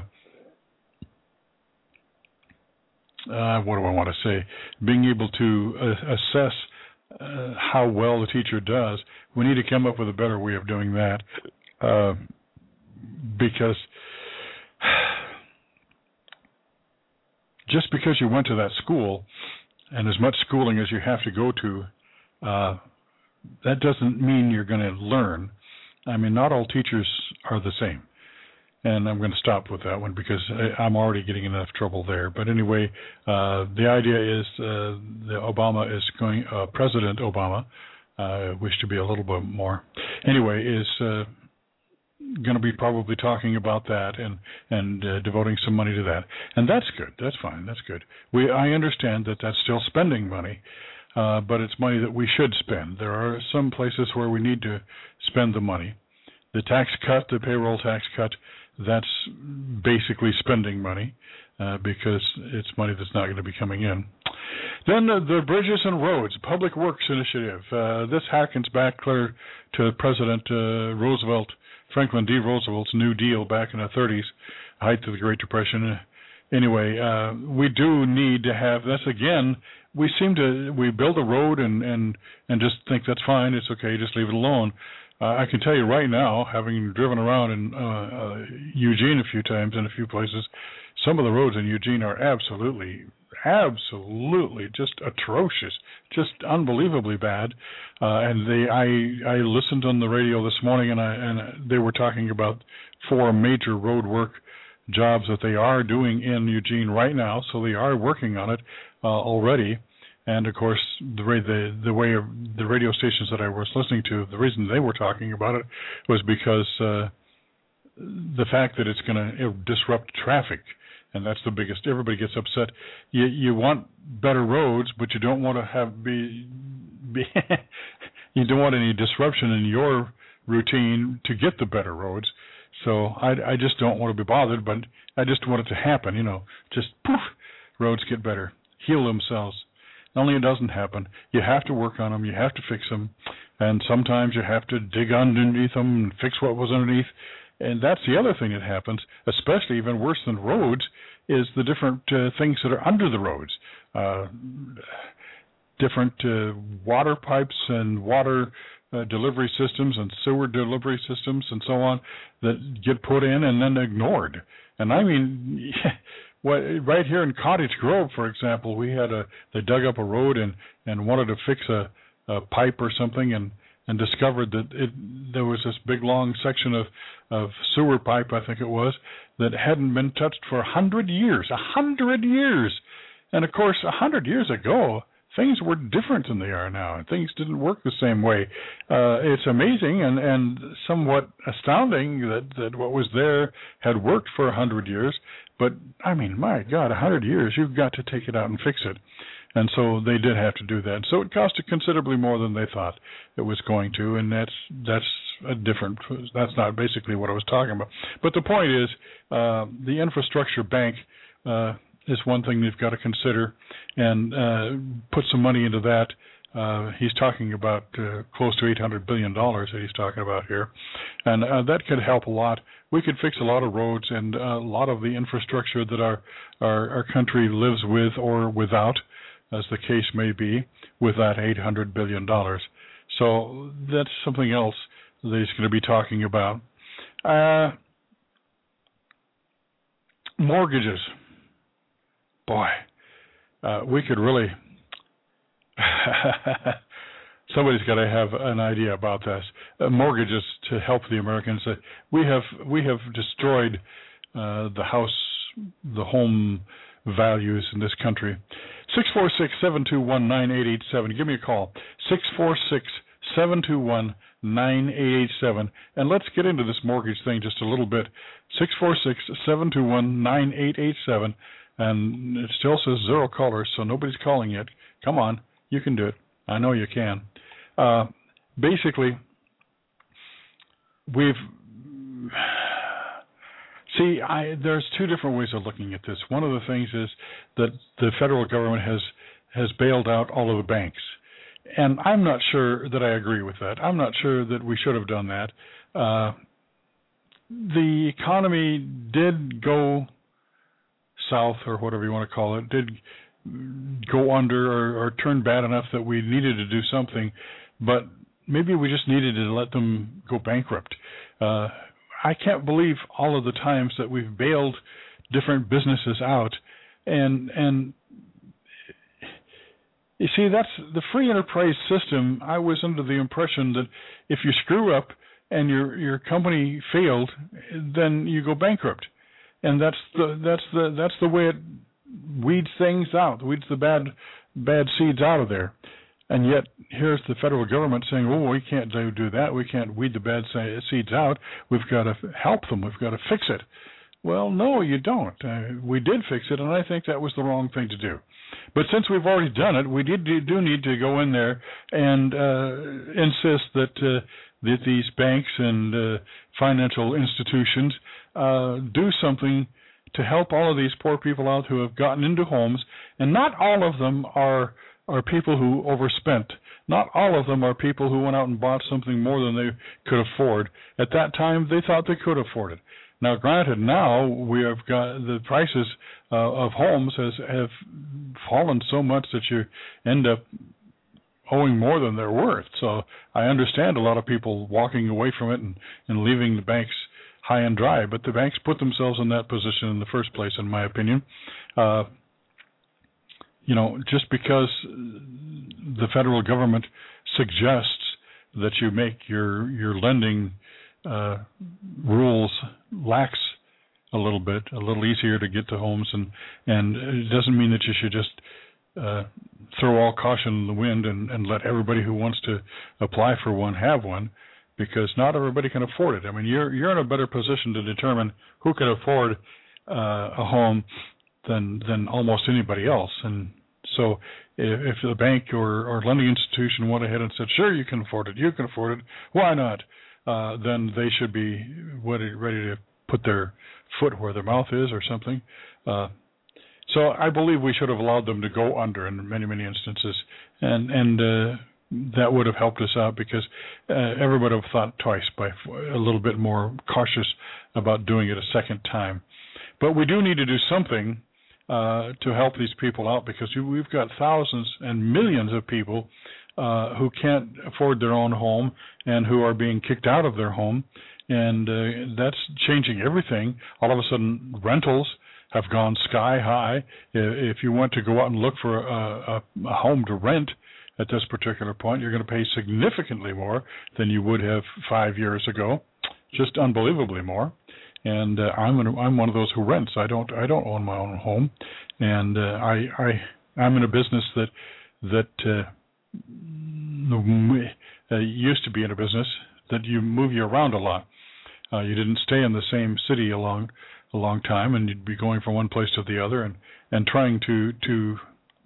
Speaker 1: uh, what do I want to say, being able to uh, assess uh, how well the teacher does, we need to come up with a better way of doing that. Uh, Because just because you went to that school and as much schooling as you have to go to, uh, that doesn't mean you're going to learn. I mean, not all teachers are the same. And I'm going to stop with that one because I, I'm already getting enough trouble there. But anyway, uh, the idea is uh, the Obama is going, uh, President Obama, uh, I wish to be a little bit more, anyway, is uh, going to be probably talking about that and and uh, devoting some money to that, and that's good. That's fine. That's good. We I understand that that's still spending money, uh, but it's money that we should spend. There are some places where we need to spend the money. The tax cut, the payroll tax cut, that's basically spending money uh, because it's money that's not going to be coming in. Then uh, the Bridges and Roads Public Works Initiative. Uh, this harkens back clear to President uh, Roosevelt. Franklin D. Roosevelt's New Deal back in the thirties, height of the Great Depression. Anyway, uh, we do need to have, that's again, we seem to, we build a road and, and, and just think that's fine, it's okay, just leave it alone. Uh, I can tell you right now, having driven around in uh, uh, Eugene a few times in a few places, some of the roads in Eugene are absolutely, absolutely just atrocious, just unbelievably bad. Uh, and they, I, I listened on the radio this morning, and I, and they were talking about four major road work jobs that they are doing in Eugene right now. So they are working on it uh, already. And of course, the way the the way of the radio stations that I was listening to, the reason they were talking about it was because uh, the fact that it's going to disrupt traffic. And that's the biggest. Everybody gets upset. You you want better roads, but you don't want to have be, be you don't want any disruption in your routine to get the better roads. So I I just don't want to be bothered, but I just want it to happen. You know, just poof, roads get better, heal themselves. Only it doesn't happen. You have to work on them. You have to fix them, and sometimes you have to dig underneath them and fix what was underneath. And that's the other thing that happens, especially even worse than roads, is the different uh, things that are under the roads. Uh, different uh, water pipes and water uh, delivery systems and sewer delivery systems and so on that get put in and then ignored. And I mean, what, right here in Cottage Grove, for example, we had a, they dug up a road and, and wanted to fix a, a pipe or something, and and discovered that it, there was this big, long section of, of sewer pipe, I think it was, that hadn't been touched for a hundred years. A hundred years! And, of course, a hundred years ago, things were different than they are now, and things didn't work the same way. Uh, it's amazing and, and somewhat astounding that, that what was there had worked for a hundred years. But I mean, my God, a hundred years, you've got to take it out and fix it. And so they did have to do that. So it costed considerably more than they thought it was going to, and that's that's a different. That's not basically what I was talking about. But the point is, uh, the infrastructure bank uh, is one thing they've got to consider, and uh, put some money into that. Uh, he's talking about uh, close to eight hundred billion dollars that he's talking about here, and uh, that could help a lot. We could fix a lot of roads and a lot of the infrastructure that our our, our country lives with or without, as the case may be, with that eight hundred billion dollars. So that's something else that he's going to be talking about. Uh, mortgages. Boy, uh, we could really... Somebody's got to have an idea about this. Uh, mortgages to help the Americans. Uh, we have we have destroyed uh, the house, the home values in this country. six four six, seven two one, nine eight eight seven. Give me a call. six four six, seven two one, nine eight eight seven. And let's get into this mortgage thing just a little bit. six four six, seven two one, nine eight eight seven. And it still says zero callers, so nobody's calling yet. Come on. You can do it. I know you can. Uh, basically, we've... See, I, there's two different ways of looking at this. One of the things is that the federal government has, has bailed out all of the banks. And I'm not sure that I agree with that. I'm not sure that we should have done that. Uh, the economy did go south, or whatever you want to call it, did go under or, or turn bad enough that we needed to do something, but maybe we just needed to let them go bankrupt. Uh, I can't believe all of the times that we've bailed different businesses out, and and you see, that's the free enterprise system. I was under the impression that if you screw up and your your company failed, then you go bankrupt, and that's the that's the that's the way it weeds things out, weeds the bad bad seeds out of there. And yet here's the federal government saying, oh, we can't do, do that. We can't weed the bad seeds out. We've got to help them. We've got to fix it. Well, no, you don't. Uh, we did fix it, and I think that was the wrong thing to do. But since we've already done it, we did do need to go in there and uh, insist that, uh, that these banks and uh, financial institutions uh, do something to help all of these poor people out who have gotten into homes. And not all of them are are people who overspent. Not all of them are people who went out and bought something more than they could afford. At that time, they thought they could afford it. Now, granted, now we have got the prices uh, of homes has have fallen so much that you end up owing more than they're worth. So I understand a lot of people walking away from it and, and leaving the banks high and dry, but the banks put themselves in that position in the first place, in my opinion. Uh, you know, just because the federal government suggests that you make your your lending uh, rules lax a little bit, a little easier to get to homes, and, and it doesn't mean that you should just uh, throw all caution in the wind and, and let everybody who wants to apply for one have one, because not everybody can afford it. I mean, you're you're in a better position to determine who can afford uh, a home than than almost anybody else. And so if, if the bank or, or lending institution went ahead and said, sure, you can afford it, you can afford it, why not? Uh, then they should be ready, ready to put their foot where their mouth is or something. Uh, so I believe we should have allowed them to go under in many, many instances. And, and uh, that would have helped us out, because uh, everybody would have thought twice, by a little bit more cautious about doing it a second time. But we do need to do something uh, to help these people out, because we've got thousands and millions of people uh, who can't afford their own home and who are being kicked out of their home. And uh, that's changing everything. All of a sudden, rentals have gone sky high. If you want to go out and look for a, a, a home to rent at this particular point, you're going to pay significantly more than you would have five years ago, just unbelievably more. And uh, I'm in a, I'm one of those who rents. I don't I don't own my own home, and uh, I I I'm in a business that that uh, uh, used to be in a business that you move you around a lot. Uh, you didn't stay in the same city a long, a long time, and you'd be going from one place to the other, and, and trying to to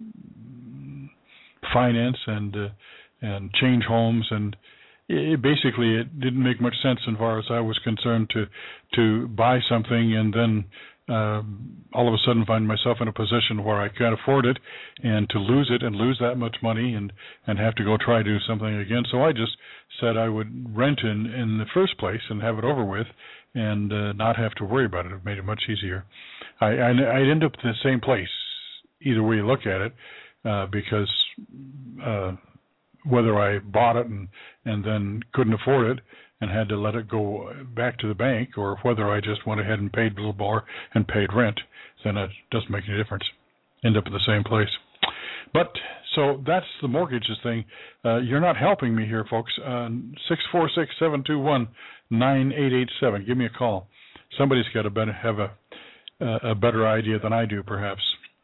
Speaker 1: finance and uh, and change homes, and it, basically it didn't make much sense as far as I was concerned to to buy something and then uh, all of a sudden find myself in a position where I can't afford it, and to lose it and lose that much money and, and have to go try to do something again. So I just said I would rent in, in the first place and have it over with and uh, not have to worry about it. It made it much easier. I, I, I'd end up in the same place either way you look at it uh, because uh, whether I bought it and, and then couldn't afford it and had to let it go back to the bank, or whether I just went ahead and paid a little more and paid rent, then it doesn't make any difference. End up in the same place. But, so that's the mortgages thing. Uh, you're not helping me here, folks. Uh, six four six, seven two one, nine eight eight seven. Give me a call. Somebody's got to better, have a, uh, a better idea than I do, perhaps.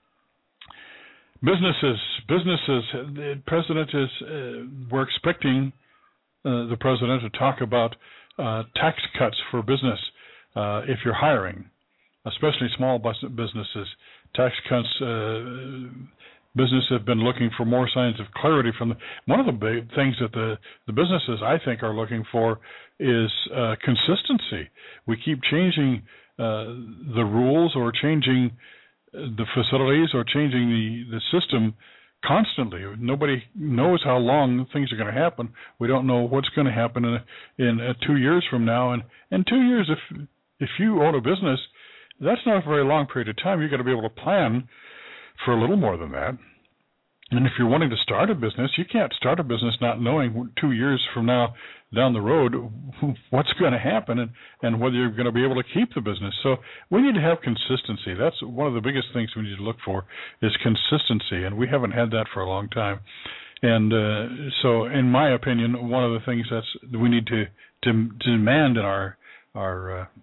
Speaker 1: Businesses, businesses, the president is, uh, we're expecting Uh, the president to talk about uh, tax cuts for business uh, if you're hiring, especially small businesses. Tax cuts, uh, businesses have been looking for more signs of clarity from the, one of the big things that the, the businesses, I think, are looking for is uh, consistency. We keep changing uh, the rules or changing the facilities or changing the, the system constantly. Nobody knows how long things are going to happen. We don't know what's going to happen in, in uh, two years from now. And in two years, if if you own a business, that's not a very long period of time. You've got to be able to plan for a little more than that. And if you're wanting to start a business, you can't start a business not knowing two years from now down the road what's going to happen and, and whether you're going to be able to keep the business. So we need to have consistency. That's one of the biggest things we need to look for is consistency, and we haven't had that for a long time. And uh, so in my opinion, one of the things that's we need to, to, to demand in our, our uh,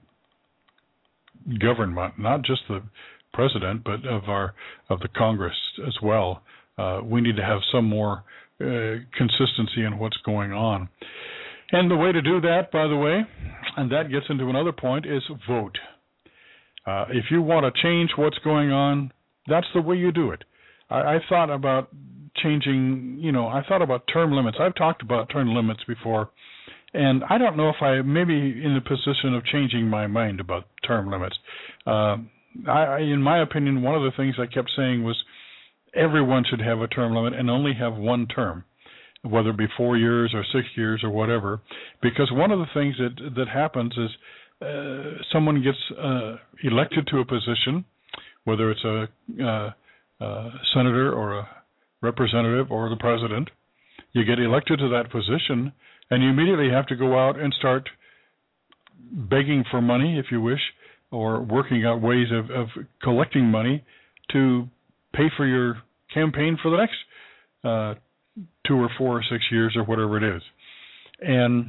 Speaker 1: government, not just the president, but of our of the Congress as well, Uh, we need to have some more uh, consistency in what's going on. And the way to do that, by the way, and that gets into another point, is vote. Uh, if you want to change what's going on, that's the way you do it. I, I thought about changing, you know, I thought about term limits. I've talked about term limits before, and I don't know if I may be in the position of changing my mind about term limits. Uh, I, in my opinion, one of the things I kept saying was, everyone should have a term limit and only have one term, whether it be four years or six years or whatever, because one of the things that that happens is uh, someone gets uh, elected to a position, whether it's a uh, uh, senator or a representative or the president. You get elected to that position, and you immediately have to go out and start begging for money, if you wish, or working out ways of, of collecting money to pay for your campaign for the next uh, two or four or six years or whatever it is. And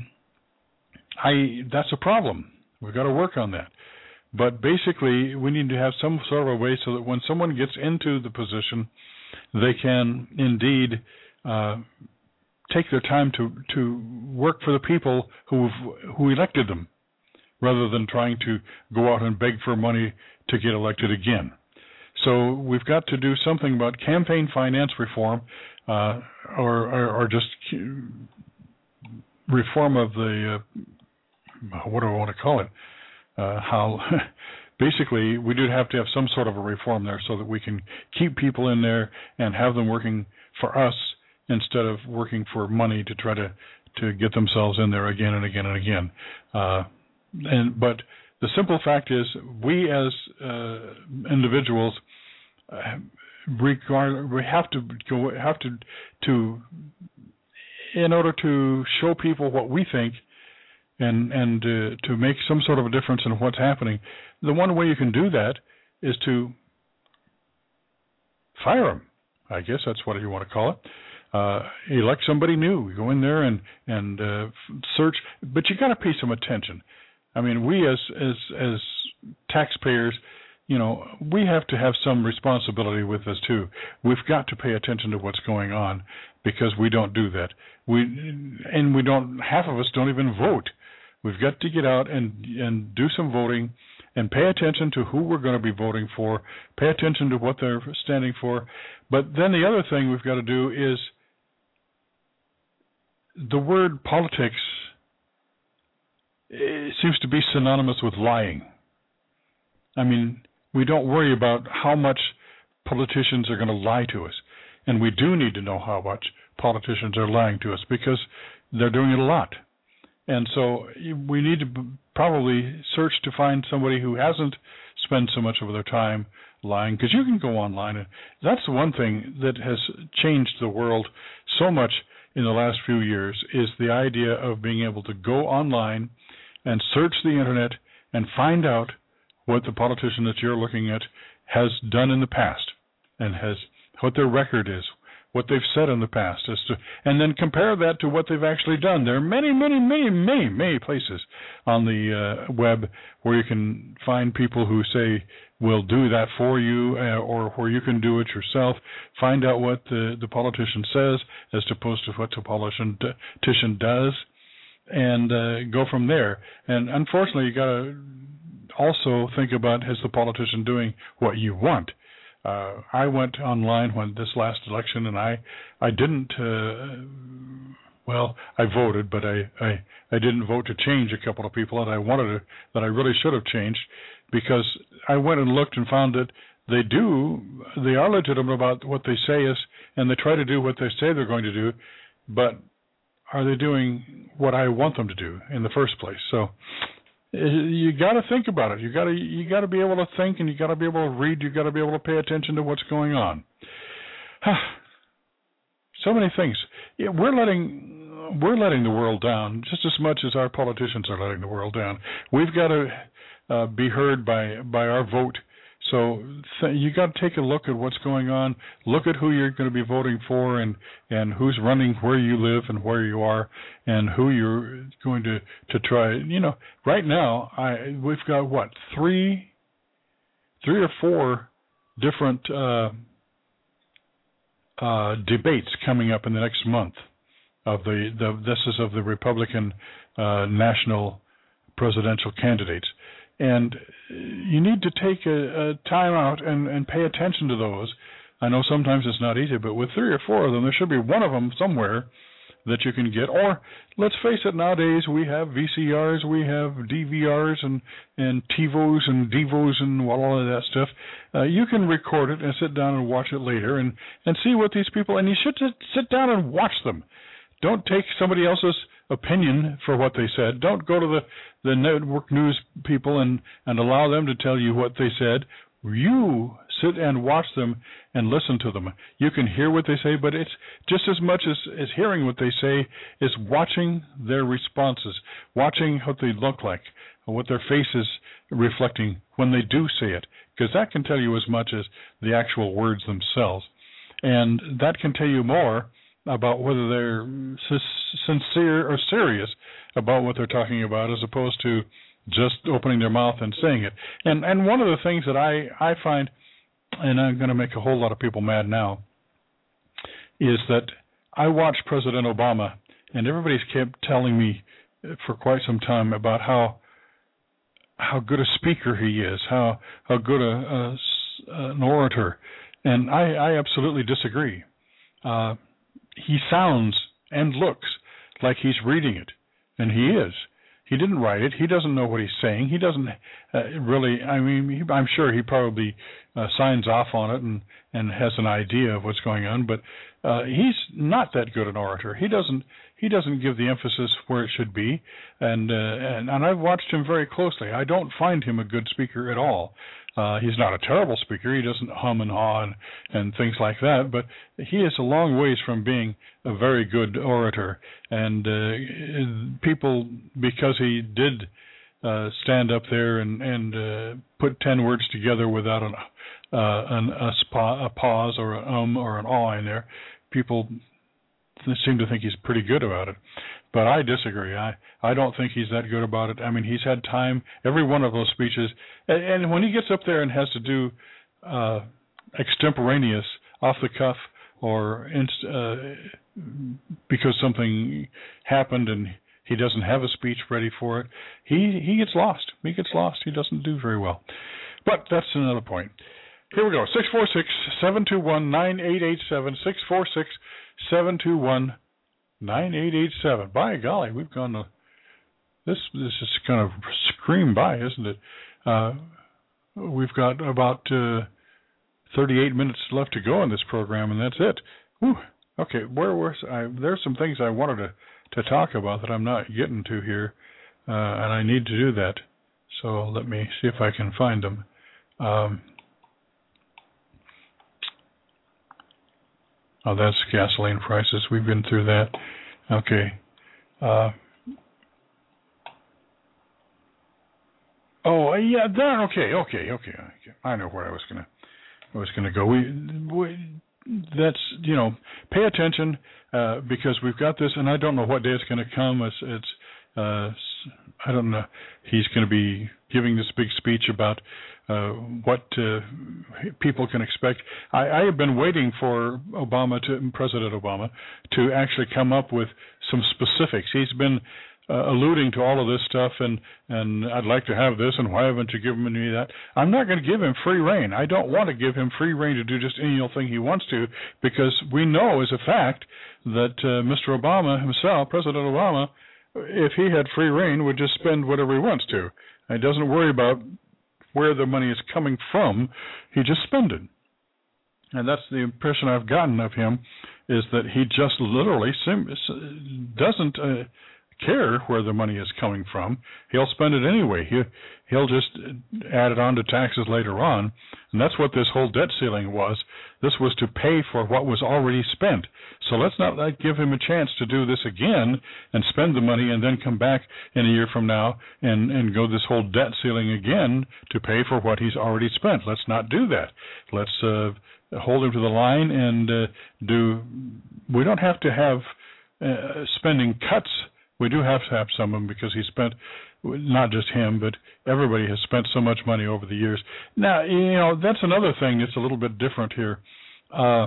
Speaker 1: I that's a problem. We've got to work on that. But basically, we need to have some sort of a way so that when someone gets into the position, they can indeed uh, take their time to, to work for the people who who elected them, rather than trying to go out and beg for money to get elected again. So we've got to do something about campaign finance reform, uh, or, or, or just reform of the, uh, what do I want to call it? Uh, how basically we do have to have some sort of a reform there so that we can keep people in there and have them working for us instead of working for money to try to, to get themselves in there again and again and again. Uh, and but the simple fact is, we as uh, individuals uh, regard we have to go have to to in order to show people what we think and and uh, to make some sort of a difference in what's happening. The one way you can do that is to fire them. I guess that's what you want to call it. Uh, elect somebody new. You go in there and and uh, search, but you got to pay some attention. I mean, we as as as taxpayers you know, we have to have some responsibility with this too. We've got to pay attention to what's going on because we don't do that. We and we don't. Half of us don't even vote. We've got to get out and and do some voting and pay attention to who we're going to be voting for. Pay attention to what they're standing for. But then the other thing we've got to do is the word politics seems to be synonymous with lying. I mean, we don't worry about how much politicians are going to lie to us. And we do need to know how much politicians are lying to us because they're doing it a lot. And so we need to probably search to find somebody who hasn't spent so much of their time lying, because you can go online. And that's the one thing that has changed the world so much in the last few years is the idea of being able to go online and search the internet and find out what the politician that you're looking at has done in the past and has what their record is, what they've said in the past, as to, and then compare that to what they've actually done. There are many, many, many, many, many places on the uh, web where you can find people who say, we'll do that for you, uh, or where you can do it yourself. Find out what the, the politician says as opposed to what the politician does, and uh, go from there. And unfortunately, you got to also think about, is the politician doing what you want? Uh, I went online when this last election, and I, I didn't, uh, well, I voted, but I, I, I didn't vote to change a couple of people that I wanted to, that I really should have changed, because I went and looked and found that they do, they are legitimate about what they say is, and they try to do what they say they're going to do, but are they doing what I want them to do in the first place? So you got to think about it. You got to you got to be able to think, and you got to be able to read. You got to be able to pay attention to what's going on. So many things. Yeah, we're letting we're letting the world down just as much as our politicians are letting the world down. We've got to uh, be heard by by our vote. So th- you got to take a look at what's going on. Look at who you're going to be voting for, and, and who's running where you live and where you are, and who you're going to, to try. You know, right now I we've got what three, three or four different uh, uh, debates coming up in the next month. Of the, the this is of the Republican uh, national presidential candidates. And you need to take a, a time out and, and pay attention to those. I know sometimes it's not easy, but with three or four of them, there should be one of them somewhere that you can get. Or let's face it, nowadays we have V C Rs, we have D V Rs and, and TiVos and Devos and all of that stuff. Uh, you can record it and sit down and watch it later and, and see what these people, and you should sit down and watch them. Don't take somebody else's opinion for what they said. Don't go to the, the network news people and, and allow them to tell you what they said. You sit and watch them and listen to them. You can hear what they say, but it's just as much as, as hearing what they say is watching their responses, watching what they look like, what their face is reflecting when they do say it, because that can tell you as much as the actual words themselves. And that can tell you more about whether they're sincere or serious about what they're talking about, as opposed to just opening their mouth and saying it. And and one of the things that I, I find, and I'm going to make a whole lot of people mad now, is that I watched President Obama, and everybody's kept telling me for quite some time about how how good a speaker he is, how how good a, a an orator, and I, I absolutely disagree. Uh, He sounds and looks like he's reading it, and he is. He didn't write it. He doesn't know what he's saying. He doesn't uh, really, I mean, he, I'm sure he probably uh, signs off on it and, and has an idea of what's going on, but uh, he's not that good an orator. He doesn't he doesn't give the emphasis where it should be, and, uh, and, and I've watched him very closely. I don't find him a good speaker at all. Uh, he's not a terrible speaker. He doesn't hum and haw and, and things like that, but he is a long ways from being a very good orator. And uh, people, because he did uh, stand up there and, and uh, put ten words together without an, uh, an, a, spa, a pause or an um or an aw in there, people seem to think he's pretty good about it. But I disagree. I, I don't think he's that good about it. I mean, he's had time, every one of those speeches. And, and when he gets up there and has to do uh, extemporaneous, off the cuff, or inst- uh, because something happened and he doesn't have a speech ready for it, he, he gets lost. He gets lost. He doesn't do very well. But that's another point. Here we go. six four six, seven two one, nine eight eight seven. six four six, seven two one, nine eight eight seven. By golly, we've gone to... This, this is kind of screamed by, isn't it? Uh, we've got about uh, thirty-eight minutes left to go in this program, and that's it. Whew. Okay, where was I? There's some things I wanted to, to talk about that I'm not getting to here, uh, and I need to do that. So let me see if I can find them. Um, oh, that's gasoline prices. We've been through that. Okay. Uh, oh, yeah. There. Okay. Okay. Okay. I know where I was gonna. I was gonna go. We. we that's you know. Pay attention uh, because we've got this, and I don't know what day it's going to come. It's. it's uh, I don't know. He's going to be giving this big speech about uh, what uh, people can expect. I, I have been waiting for Obama, to President Obama, to actually come up with some specifics. He's been uh, alluding to all of this stuff, and, and I'd like to have this, and why haven't you given me that? I'm not going to give him free rein. I don't want to give him free rein to do just any old thing he wants to, because we know as a fact that uh, Mister Obama himself, President Obama, if he had free rein, would just spend whatever he wants to. He doesn't worry about where the money is coming from. He just spends it. And that's the impression I've gotten of him, is that he just literally sim- doesn't uh, care where the money is coming from. He'll spend it anyway. He, he'll just add it on to taxes later on. And that's what this whole debt ceiling was. This was to pay for what was already spent. So let's not like, give him a chance to do this again and spend the money and then come back in a year from now and, and go this whole debt ceiling again to pay for what he's already spent. Let's not do that. Let's uh, hold him to the line and uh, do... We don't have to have uh, spending cuts. We do have to have some of them because he spent... Not just him, but everybody has spent so much money over the years. Now, you know, that's another thing that's a little bit different here. Uh,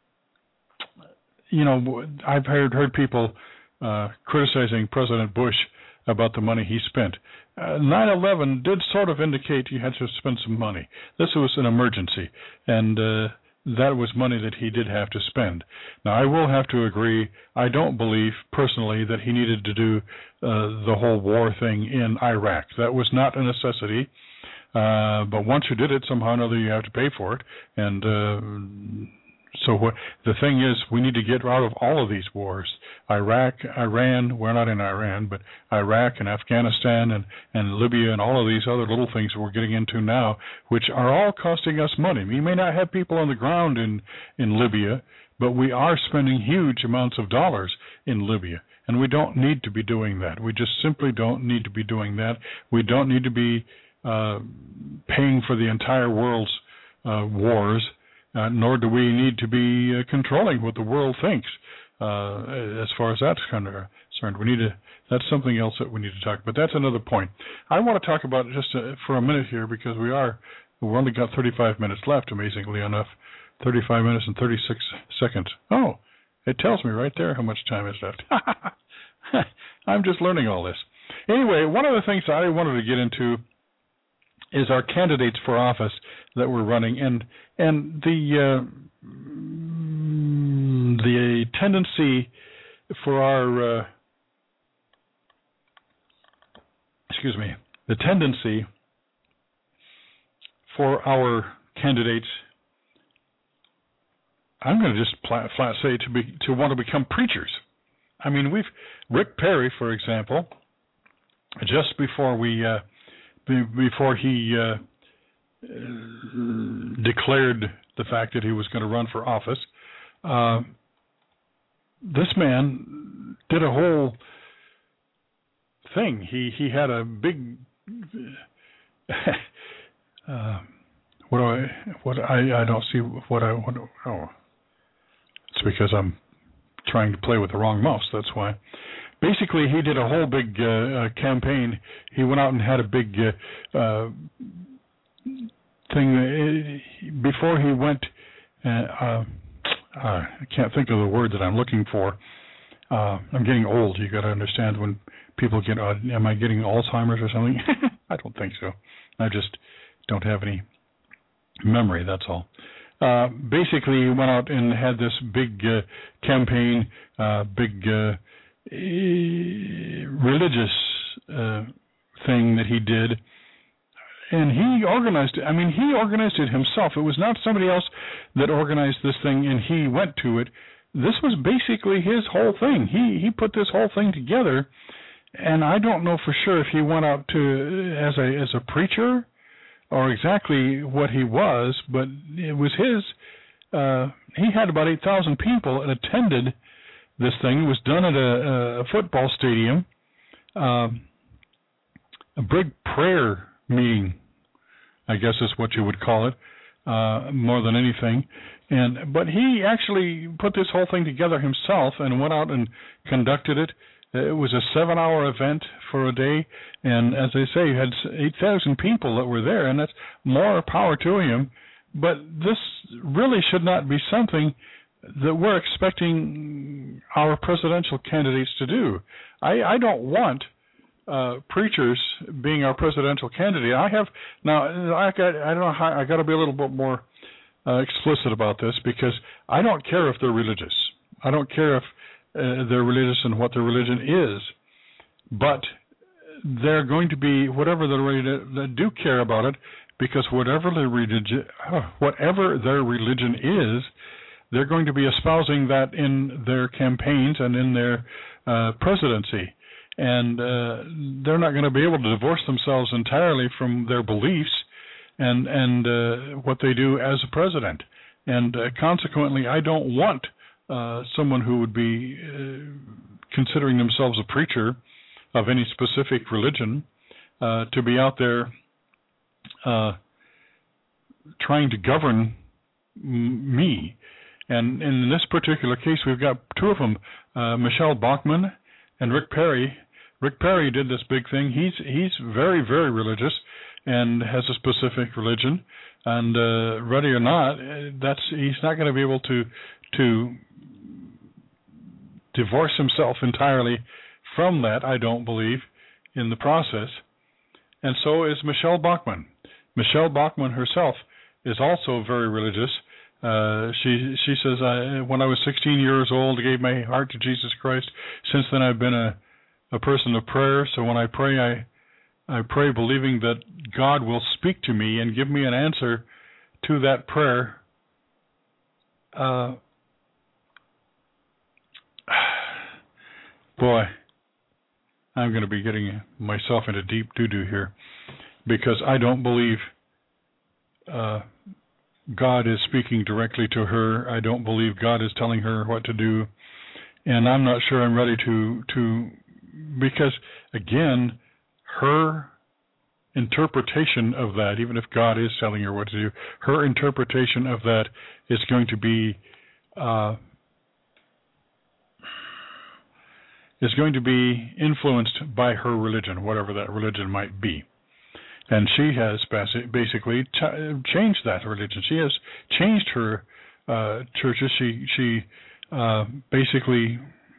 Speaker 1: you know, I've heard heard people uh, criticizing President Bush about the money he spent. Uh, nine eleven did sort of indicate he had to spend some money. This was an emergency, and uh, that was money that he did have to spend. Now, I will have to agree, I don't believe personally that he needed to do uh, the whole war thing in Iraq. That was not a necessity. Uh, but once you did it, somehow or another you have to pay for it. And uh, so what, the thing is, we need to get out of all of these wars. Iraq, Iran, we're not in Iran, but Iraq and Afghanistan and, and Libya and all of these other little things we're getting into now, which are all costing us money. We may not have people on the ground in, in Libya, but we are spending huge amounts of dollars in Libya. And we don't need to be doing that. We just simply don't need to be doing that. We don't need to be uh, paying for the entire world's uh, wars, uh, nor do we need to be uh, controlling what the world thinks. Uh, as far as that's concerned, we need to. That's something else that we need to talk. But that's another point. I want to talk about it just uh, for a minute here because we are. We've only got thirty-five minutes left. Amazingly enough, thirty-five minutes and thirty-six seconds. Oh, it tells me right there how much time is left. I'm just learning all this. Anyway, one of the things I wanted to get into is our candidates for office that we're running, and and the uh, the tendency for our uh, excuse me, the tendency for our candidates. I'm going to just flat, flat say to be to want to become preachers. I mean, we've Rick Perry, for example, just before we uh, be, before he uh, declared the fact that he was going to run for office, uh, this man did a whole thing. He he had a big uh, what do I what I I don't see what I what, oh. It's because I'm trying to play with the wrong mouse. That's why. Basically, he did a whole big uh, uh, campaign. He went out and had a big uh, uh, thing uh, before he went. Uh, uh, uh, I can't think of the word that I'm looking for. Uh, I'm getting old. You got to understand when people get. Uh, am I getting Alzheimer's or something? I don't think so. I just don't have any memory. That's all. Uh, basically, he went out and had this big uh, campaign, uh, big uh, religious uh, thing that he did. And he organized it. I mean, he organized it himself. It was not somebody else that organized this thing and he went to it. This was basically his whole thing. He he put this whole thing together, and I don't know for sure if he went out to as a as a preacher or exactly what he was, but it was his. Uh, he had about eight thousand people that attended this thing. It was done at a, a football stadium, uh, a big prayer meeting, I guess is what you would call it, uh, more than anything. And but he actually put this whole thing together himself and went out and conducted it. It was a seven-hour event for a day, and as I say, you had eight thousand people that were there, and that's more power to him. But this really should not be something that we're expecting our presidential candidates to do. I, I don't want uh, preachers being our presidential candidate. I have now. I got. I don't know how. I got to be a little bit more uh, explicit about this because I don't care if they're religious. I don't care if uh, they're religious and what their religion is, but they're going to be whatever they're ready to, that do care about it, because whatever their religion, whatever their religion is, they're going to be espousing that in their campaigns and in their uh, presidency. And uh, they're not going to be able to divorce themselves entirely from their beliefs and and uh, what they do as a president. And uh, consequently, I don't want uh, someone who would be uh, considering themselves a preacher of any specific religion uh, to be out there uh, trying to govern m- me. And in this particular case, we've got two of them, uh, Michelle Bachmann and Rick Perry. Rick Perry did this big thing. He's he's very, very religious and has a specific religion. And uh, ready or not, that's he's not going to be able to to divorce himself entirely from that, I don't believe, in the process. And so is Michelle Bachmann. Michelle Bachmann herself is also very religious. Uh, she she says, I, when I was sixteen years old, I gave my heart to Jesus Christ. Since then, I've been a, a person of prayer. So when I pray, I I pray believing that God will speak to me and give me an answer to that prayer. Uh, boy, I'm going to be getting myself into deep doo-doo here, because I don't believe uh, God is speaking directly to her. I don't believe God is telling her what to do, and I'm not sure I'm ready to to because again, her interpretation of that, even if God is telling her what to do, her interpretation of that is going to be uh, is going to be influenced by her religion, whatever that religion might be. And she has basically ch- changed that religion. She has changed her uh, churches. She she uh, basically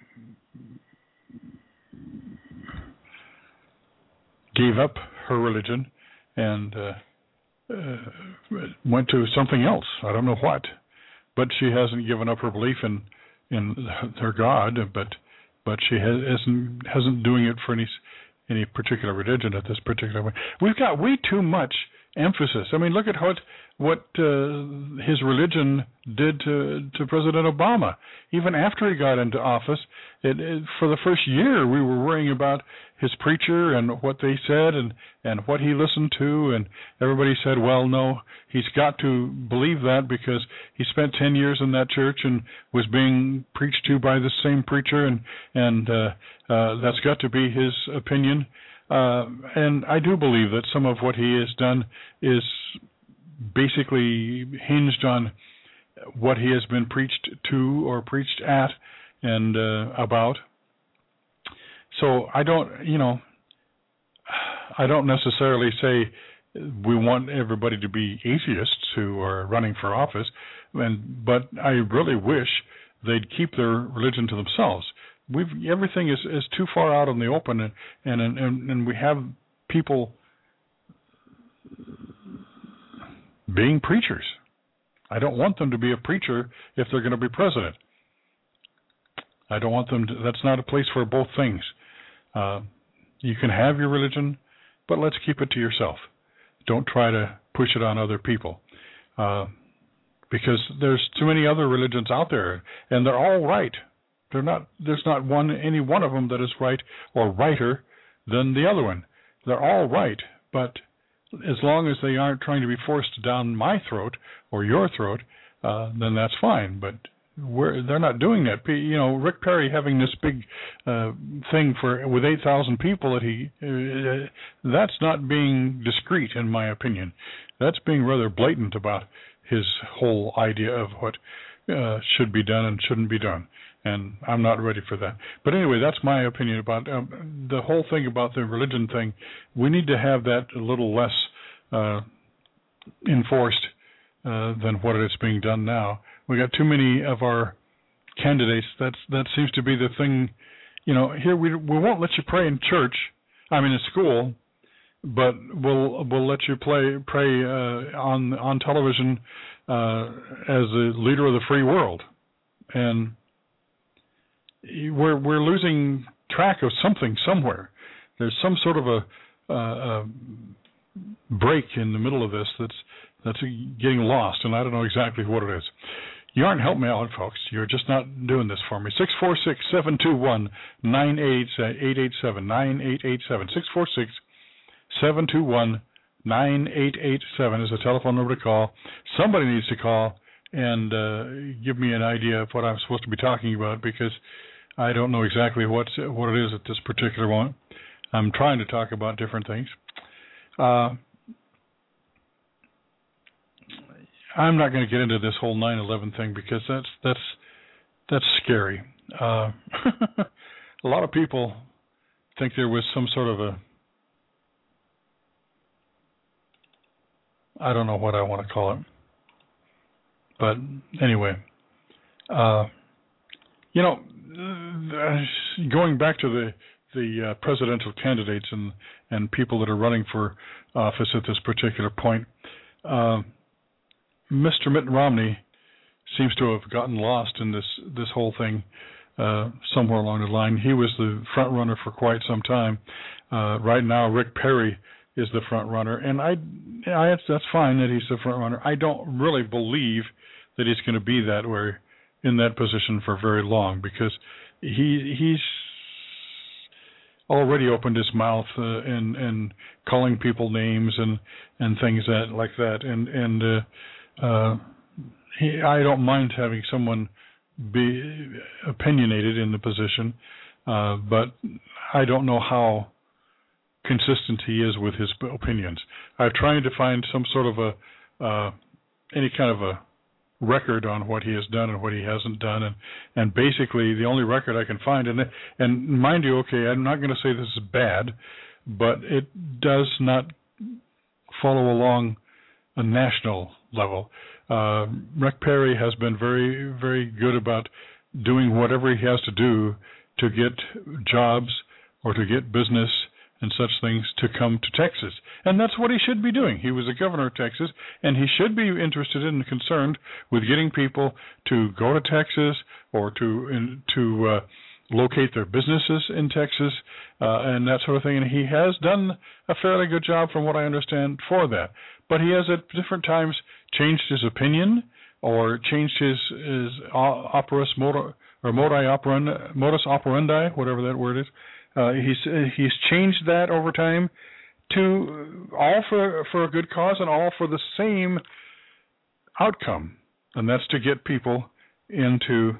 Speaker 1: gave up her religion and uh, uh, went to something else. I don't know what, but she hasn't given up her belief in in her God. But but she has, hasn't hasn't doing it for any. any particular religion at this particular way. We've got way too much emphasis. I mean, look at what what uh, his religion did to to President Obama. Even after he got into office, it, it, for the first year, we were worrying about his preacher and what they said and, and what he listened to, and everybody said, well, no, he's got to believe that because he spent ten years in that church and was being preached to by the same preacher, and, and uh, uh, that's got to be his opinion. Uh, and I do believe that some of what he has done is basically hinged on what he has been preached to or preached at, and uh, about. So I don't, you know, I don't necessarily say we want everybody to be atheists who are running for office, and but I really wish they'd keep their religion to themselves. We've everything is, is too far out in the open, and and and, and we have people being preachers. I don't want them to be a preacher if they're going to be president. I don't want them to. That's not a place for both things. Uh, you can have your religion, but let's keep it to yourself. Don't try to push it on other people, uh, because there's too many other religions out there, and they're all right. They're not. There's not one, any one of them that is right or righter than the other one. They're all right, but as long as they aren't trying to be forced down my throat or your throat, uh, then that's fine. But we're, they're not doing that. You know, Rick Perry having this big uh, thing for with eight thousand people that he uh, that's not being discreet, in my opinion. That's being rather blatant about his whole idea of what uh, should be done and shouldn't be done. And I'm not ready for that. But anyway, that's my opinion about um, the whole thing about the religion thing. We need to have that a little less uh, enforced uh, than what is being done now. We got too many of our candidates. That's that seems to be the thing. You know, here we we won't let you pray in church. I mean, in school, but we'll we'll let you play pray uh, on on television uh, as a leader of the free world, and we're we're losing track of something somewhere. There's some sort of a, uh, a break in the middle of this that's that's getting lost, and I don't know exactly what it is. You aren't helping me out, folks. You're just not doing this for me. six four six, seven two one, nine eight eight seven, nine eight eight seven. six four six, seven two one, nine eight eight seven is a telephone number to call. Somebody needs to call and uh, give me an idea of what I'm supposed to be talking about, because I don't know exactly what's, what it is at this particular moment. I'm trying to talk about different things. Uh, I'm not going to get into this whole nine eleven thing, because that's that's that's scary. Uh, a lot of people think there was some sort of a, I don't know what I want to call it, but anyway, uh, you know, going back to the the uh, presidential candidates and and people that are running for office at this particular point. Uh, Mister Mitt Romney seems to have gotten lost in this this whole thing uh, somewhere along the line. He was the front runner for quite some time. Uh, right now, Rick Perry is the front runner, and I, I that's fine that he's the front runner. I don't really believe that he's going to be that way in that position for very long, because he he's already opened his mouth uh, and and calling people names and and things that like that, and and. Uh, Uh, he, I don't mind having someone be opinionated in the position, uh, but I don't know how consistent he is with his opinions. I've tried to find some sort of a uh, any kind of a record on what he has done and what he hasn't done, and, and basically the only record I can find, and and mind you, okay, I'm not going to say this is bad, but it does not follow along a national level. Uh, Rick Perry has been very, very good about doing whatever he has to do to get jobs or to get business and such things to come to Texas. And that's what he should be doing. He was the governor of Texas, and he should be interested and concerned with getting people to go to Texas or to in, to uh, locate their businesses in Texas uh, and that sort of thing. And he has done a fairly good job, from what I understand, for that. But he has at different times changed his opinion or changed his, his operas motor, or modi operandi, modus operandi, whatever that word is. Uh, he's he's changed that over time to all for for a good cause and all for the same outcome, and that's to get people into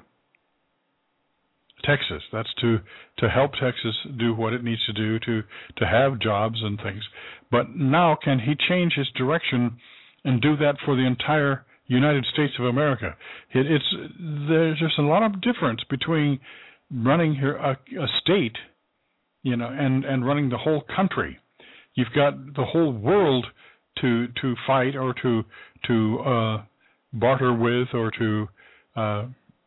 Speaker 1: Texas. That's to to help Texas do what it needs to do to to have jobs and things. But now, can he change his direction and do that for the entire United States of America. It, it's there's just a lot of difference between running here a, a state, you know, and, and running the whole country. You've got the whole world to to fight or to to uh, barter with or to uh,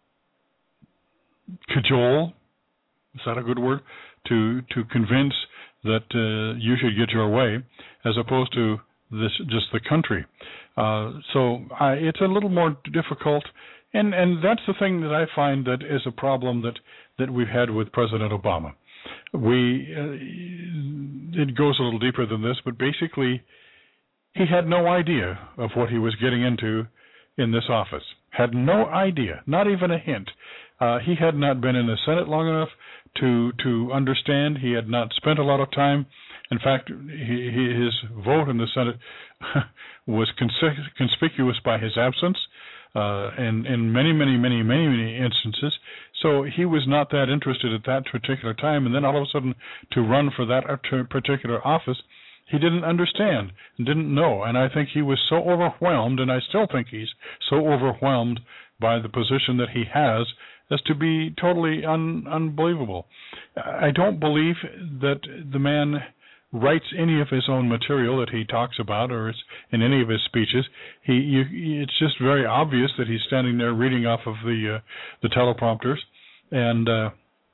Speaker 1: cajole. Is that a good word? To to convince that uh, you should get your way, as opposed to this just the country. Uh, so I, it's a little more difficult, and, and that's the thing that I find that is a problem that, that we've had with President Obama. We uh, it goes a little deeper than this, but basically he had no idea of what he was getting into in this office. Had no idea, not even a hint. Uh, he had not been in the Senate long enough to to understand. He had not spent a lot of time. In fact, he, he, his vote in the Senate was conspic- conspicuous by his absence uh, in, in many, many, many, many, many instances. So he was not that interested at that particular time. And then all of a sudden, to run for that particular office, he didn't understand and didn't know. And I think he was so overwhelmed, and I still think he's so overwhelmed by the position that he has, as to be totally un- unbelievable. I don't believe that the man writes any of his own material that he talks about or is in any of his speeches. He, you, it's just very obvious that he's standing there reading off of the uh, the teleprompters, and uh,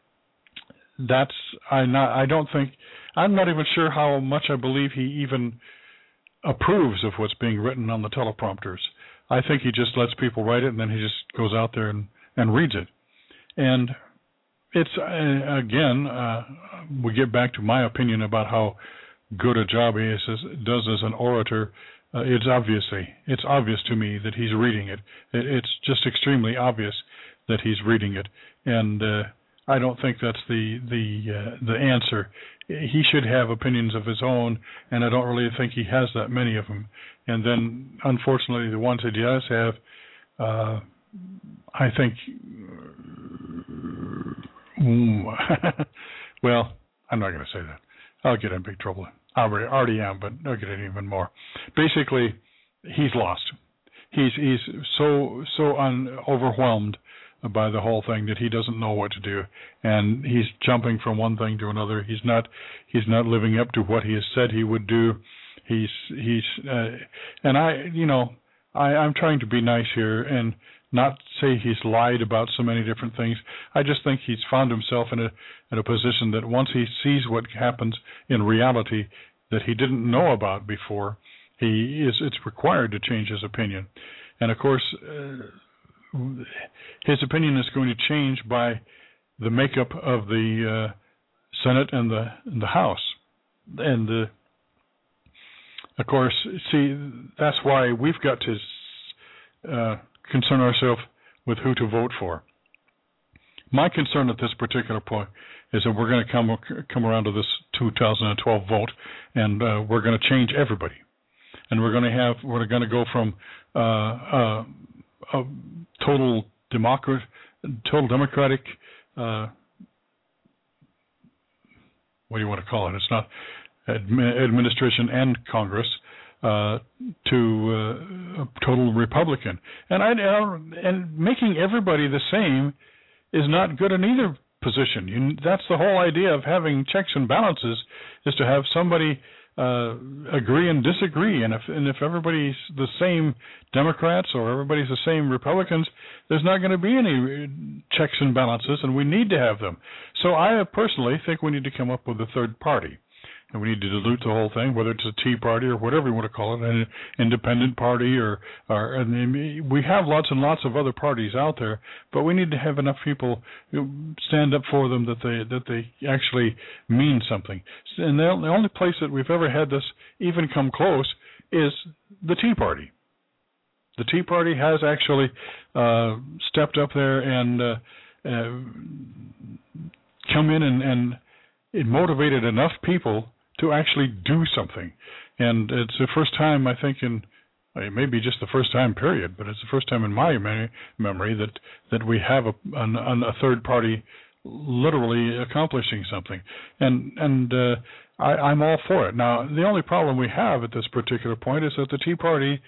Speaker 1: that's I not I don't think I'm not even sure how much I believe he even approves of what's being written on the teleprompters. I think he just lets people write it, and then he just goes out there and, and reads it. And it's, uh, again, uh, we get back to my opinion about how good a job he is, does as an orator. Uh, it's obviously, it's obvious to me that he's reading it. it it's just extremely obvious that he's reading it. And uh, I don't think that's the the uh, the answer. He should have opinions of his own, and I don't really think he has that many of them. And then, unfortunately, the ones that he does have, uh, I think, well, I'm not going to say that. I'll get in big trouble. I already, already am, but I'll get in even more. Basically, he's lost. He's he's so so un, overwhelmed by the whole thing that he doesn't know what to do, and he's jumping from one thing to another. He's not he's not living up to what he has said he would do. He's he's uh, and I you know I, I'm trying to be nice here and not say he's lied about so many different things. I just think he's found himself in a in a position that once he sees what happens in reality that he didn't know about before, he is it's required to change his opinion. And of course, uh, his opinion is going to change by the makeup of the uh, Senate and the and the House. And uh, of course, see, that's why we've got to uh, concern ourselves with who to vote for. My concern at this particular point is that we're going to come come around to this two thousand twelve vote, and uh, we're going to change everybody, and we're going to have we're going to go from uh, uh, a total democrat, total democratic. Uh, what do you want to call it? It's not admi- administration and Congress. Uh, to uh, a total Republican, and I uh, and making everybody the same is not good in either position. You, that's the whole idea of having checks and balances, is to have somebody uh, agree and disagree. And if and if everybody's the same Democrats or everybody's the same Republicans, there's not going to be any checks and balances, and we need to have them. So I personally think we need to come up with a third party. And we need to dilute the whole thing, whether it's a Tea Party or whatever you want to call it, an independent party, or, or and we have lots and lots of other parties out there, but we need to have enough people who stand up for them that they that they actually mean something. And the, the only place that we've ever had this even come close is the Tea Party. The Tea Party has actually uh, stepped up there and uh, uh, come in and, and it motivated enough people to actually do something. And it's the first time, I think, in it may be just the first time, period, but it's the first time in my memory that, that we have a, an, a third party literally accomplishing something. And and uh, I, I'm all for it. Now, the only problem we have at this particular point is that the Tea Party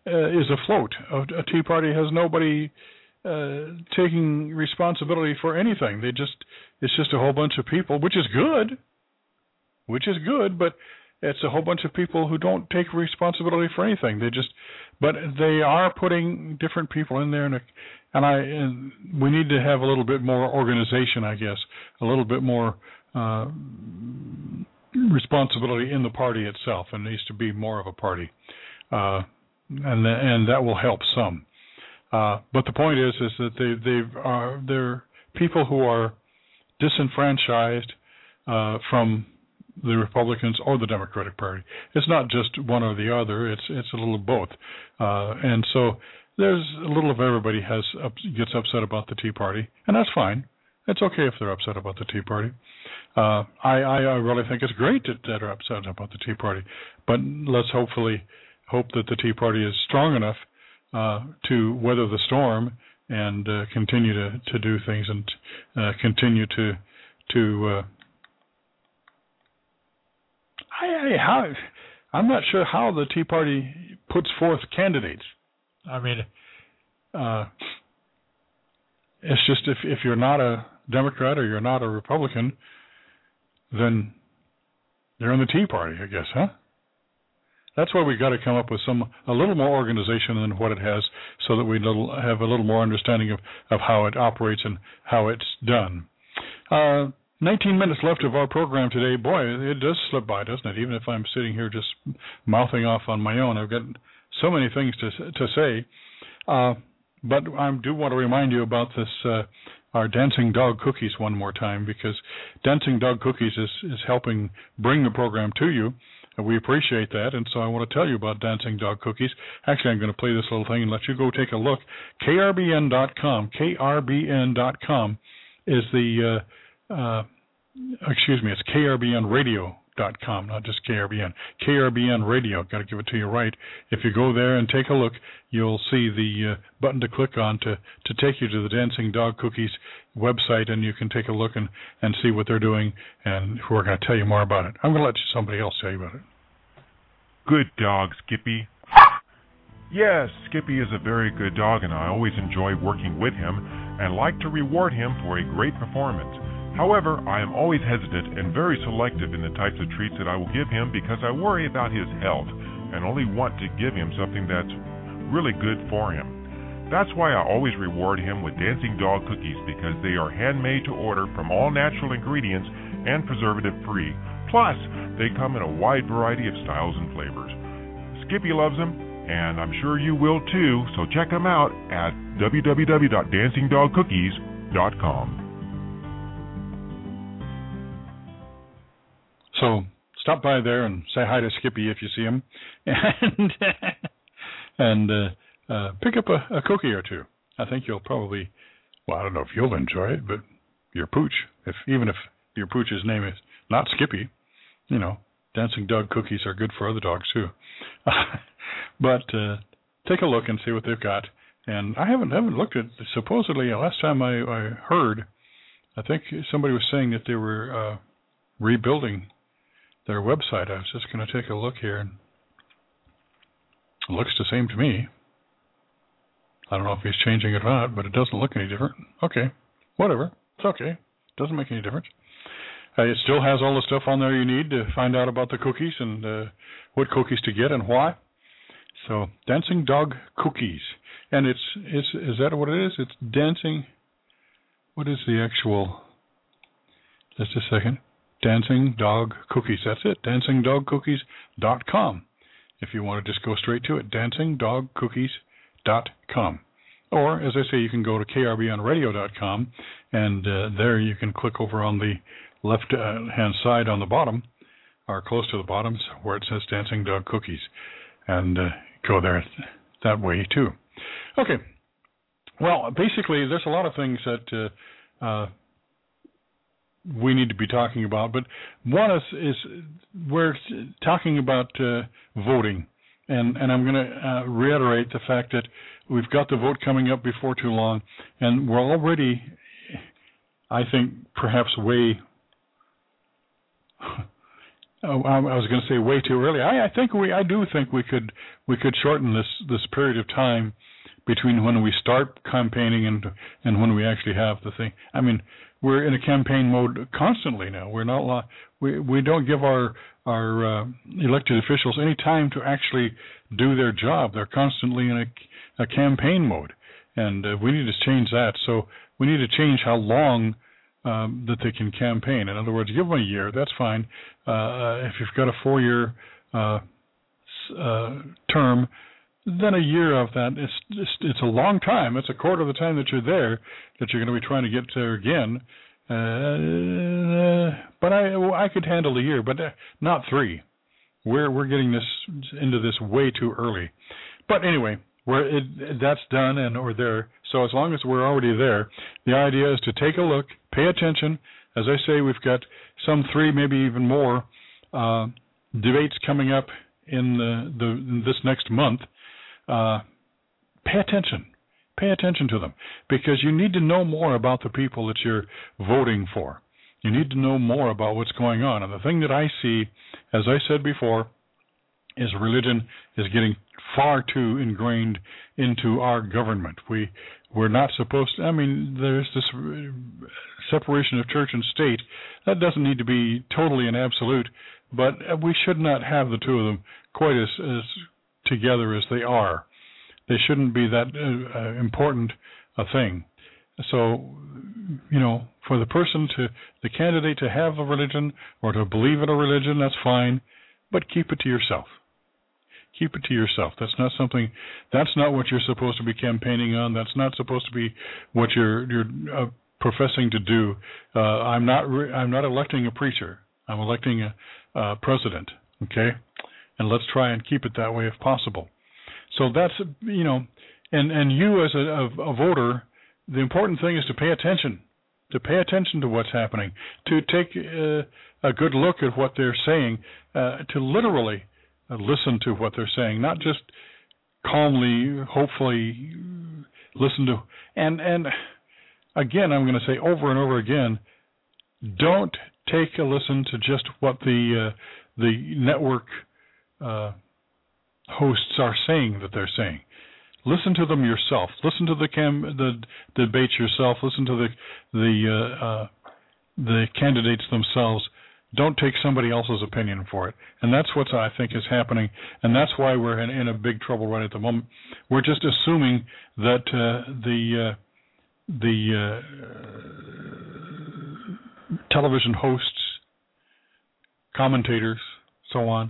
Speaker 1: uh, is afloat. A, a Tea Party has nobody uh, taking responsibility for anything. They just it's just a whole bunch of people, which is good, which is good, but it's a whole bunch of people who don't take responsibility for anything. They just, but they are putting different people in there, and and I and we need to have a little bit more organization, I guess, a little bit more uh, responsibility in the party itself. It needs to be more of a party, uh, and and that will help some. Uh, but the point is, is that they they are they're people who are disenfranchised uh, from the Republicans or the Democratic Party. It's not just one or the other. It's it's a little of both, uh, and so there's a little of everybody has up, gets upset about the Tea Party, and that's fine. It's okay if they're upset about the Tea Party. Uh, I, I I really think it's great that they're upset about the Tea Party, but let's hopefully hope that the Tea Party is strong enough uh, to weather the storm and uh, continue to, to do things and uh, continue to to. Uh, I, I, how, I'm not sure how the Tea Party puts forth candidates. I mean, uh, it's just if, if you're not a Democrat or you're not a Republican, then you're in the Tea Party, I guess, huh? That's why we've got to come up with some a little more organization than what it has, so that we little, have a little more understanding of, of how it operates and how it's done. Uh, nineteen minutes left of our program today. Boy, it does slip by, doesn't it? Even if I'm sitting here just mouthing off on my own, I've got so many things to to say. Uh, but I do want to remind you about this, uh, our Dancing Dog Cookies one more time, because Dancing Dog Cookies is, is helping bring the program to you. And we appreciate that, and so I want to tell you about Dancing Dog Cookies. Actually, I'm going to play this little thing and let you go take a look. K R B N dot com, K R B N dot com is the... Uh, Uh, excuse me, it's K R B N radio dot com, not just K R B N. K R B N Radio, got to give it to you right. If you go there and take a look, you'll see the uh, button to click on to, to take you to the Dancing Dog Cookies website, and you can take a look and, and see what they're doing, and we're going to tell you more about it. I'm going to let somebody else tell you about it.
Speaker 2: Good dog, Skippy. Yes, Skippy is a very good dog, and I always enjoy working with him and like to reward him for a great performance. However, I am always hesitant and very selective in the types of treats that I will give him because I worry about his health and only want to give him something that's really good for him. That's why I always reward him with Dancing Dog Cookies, because they are handmade to order from all natural ingredients and preservative-free. Plus, they come in a wide variety of styles and flavors. Skippy loves them, and I'm sure you will too, so check them out at w w w dot dancing dog cookies dot com.
Speaker 1: So stop by there and say hi to Skippy if you see him, and and uh, uh, pick up a, a cookie or two. I think you'll probably, well, I don't know if you'll enjoy it, but your pooch, if even if your pooch's name is not Skippy, you know, Dancing Dog Cookies are good for other dogs too. But uh, take a look and see what they've got. And I haven't haven't looked at. Supposedly, last time I, I heard, I think somebody was saying that they were uh, rebuilding their website. I was just going to take a look here, and it looks the same to me. I don't know if he's changing it or not, but it doesn't look any different. Okay, whatever. It's okay. Doesn't make any difference. Uh, it still has all the stuff on there you need to find out about the cookies and uh, what cookies to get and why. So, Dancing Dog Cookies. And it's, it's is that what it is? It's dancing. What is the actual? Just a second. Dancing Dog Cookies. That's it. dancing dog cookies dot com. If you want to just go straight to it, dancing dog cookies dot com. Or, as I say, you can go to K R B N radio dot com, and uh, there you can click over on the left-hand uh, side on the bottom, or close to the bottom, where it says Dancing Dog Cookies, and uh, go there that way, too. Okay. Well, basically, there's a lot of things that uh, uh, we need to be talking about, but one is, is we're talking about uh, voting, and, and I'm going to uh, reiterate the fact that we've got the vote coming up before too long, and we're already, I think, perhaps way Oh, I was going to say way too early. I, I think we, I do think we could, we could shorten this this period of time between when we start campaigning and and when we actually have the thing. I mean, we're in a campaign mode constantly now. We're not we we don't give our our uh, elected officials any time to actually do their job. They're constantly in a, a campaign mode, and uh, we need to change that. So we need to change how long um, that they can campaign. In other words, give them a year. That's fine. Uh, if you've got a four-year uh, uh, term, then a year of that, it's, it's it's a long time. It's a quarter of the time that you're there that you're going to be trying to get there again. Uh, but I I could handle a year, but not three. We're we're getting this into this way too early. But anyway, we're it, that's done and we're there. So as long as we're already there, the idea is to take a look, pay attention. As I say, we've got some three, maybe even more uh, debates coming up in the, the in this next month. Uh, pay attention. Pay attention to them, because you need to know more about the people that you're voting for. You need to know more about what's going on. And the thing that I see, as I said before, is religion is getting far too ingrained into our government. We, we're not supposed to, I mean, there's this separation of church and state. That doesn't need to be totally an absolute, but we should not have the two of them quite as, as together as they are. They shouldn't be that uh, uh, important a thing. So, you know, for the person to, the candidate to have a religion or to believe in a religion, that's fine, but keep it to yourself. Keep it to yourself. That's not something, that's not what you're supposed to be campaigning on. That's not supposed to be what you're you're uh, professing to do. Uh, I'm not re- I'm not electing a preacher. I'm electing a, a president, okay? And let's try and keep it that way if possible. So that's, you know, and, and you as a, a, a voter, the important thing is to pay attention, to pay attention to what's happening, to take uh, a good look at what they're saying, uh, to literally uh, listen to what they're saying, not just calmly, hopefully listen to. And, and again, I'm going to say over and over again, don't take a listen to just what the uh, the network uh hosts are saying that they're saying. Listen to them yourself. Listen to the cam the, the debates yourself. Listen to the the uh, uh, the candidates themselves. Don't take somebody else's opinion for it. And that's what I think is happening. And that's why we're in, in a big trouble right at the moment. We're just assuming that uh, the uh, the uh, television hosts, commentators, so on,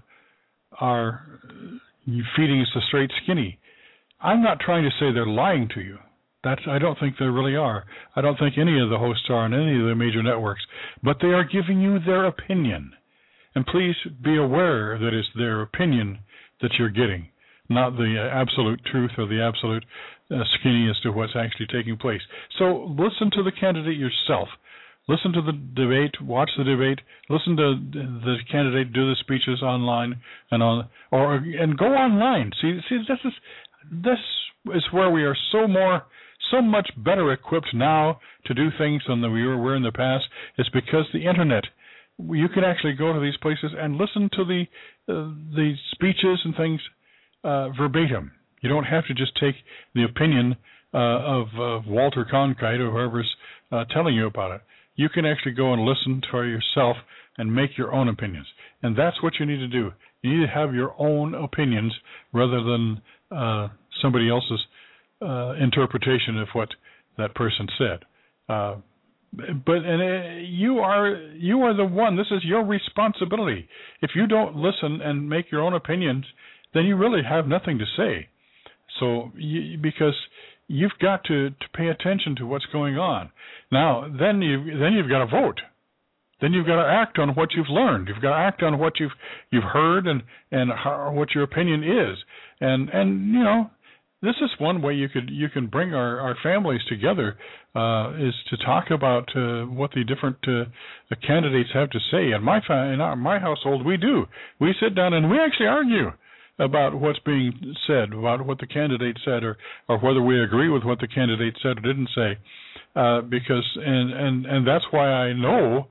Speaker 1: are feeding us a straight skinny. I'm not trying to say they're lying to you. That's, I don't think they really are. I don't think any of the hosts are on any of the major networks. But they are giving you their opinion. And please be aware that it's their opinion that you're getting, not the uh, absolute truth or the absolute uh, skinny as to what's actually taking place. So listen to the candidate yourself. Listen to the debate, watch the debate, listen to the candidate do the speeches online and on, or and go online. See, see, this is this is where we are so more, so much better equipped now to do things than we were in the past. It's because the internet. You can actually go to these places and listen to the uh, the speeches and things uh, verbatim. You don't have to just take the opinion uh, of uh, Walter Cronkite or whoever's uh, telling you about it. You can actually go and listen for yourself and make your own opinions. And that's what you need to do. You need to have your own opinions rather than uh, somebody else's uh, interpretation of what that person said. Uh, but and uh, you are you are the one. This is your responsibility. If you don't listen and make your own opinions, then you really have nothing to say. So you, because you've got to, to pay attention to what's going on. Now, then you then you've got to vote. Then you've got to act on what you've learned. You've got to act on what you've you've heard and and how, what your opinion is. And and you know, this is one way you could you can bring our, our families together uh, is to talk about uh, what the different uh, the candidates have to say. In my fa- in our, my household, we do. We sit down and we actually argue about what's being said, about what the candidate said, or, or whether we agree with what the candidate said or didn't say, uh, because and, and and that's why I know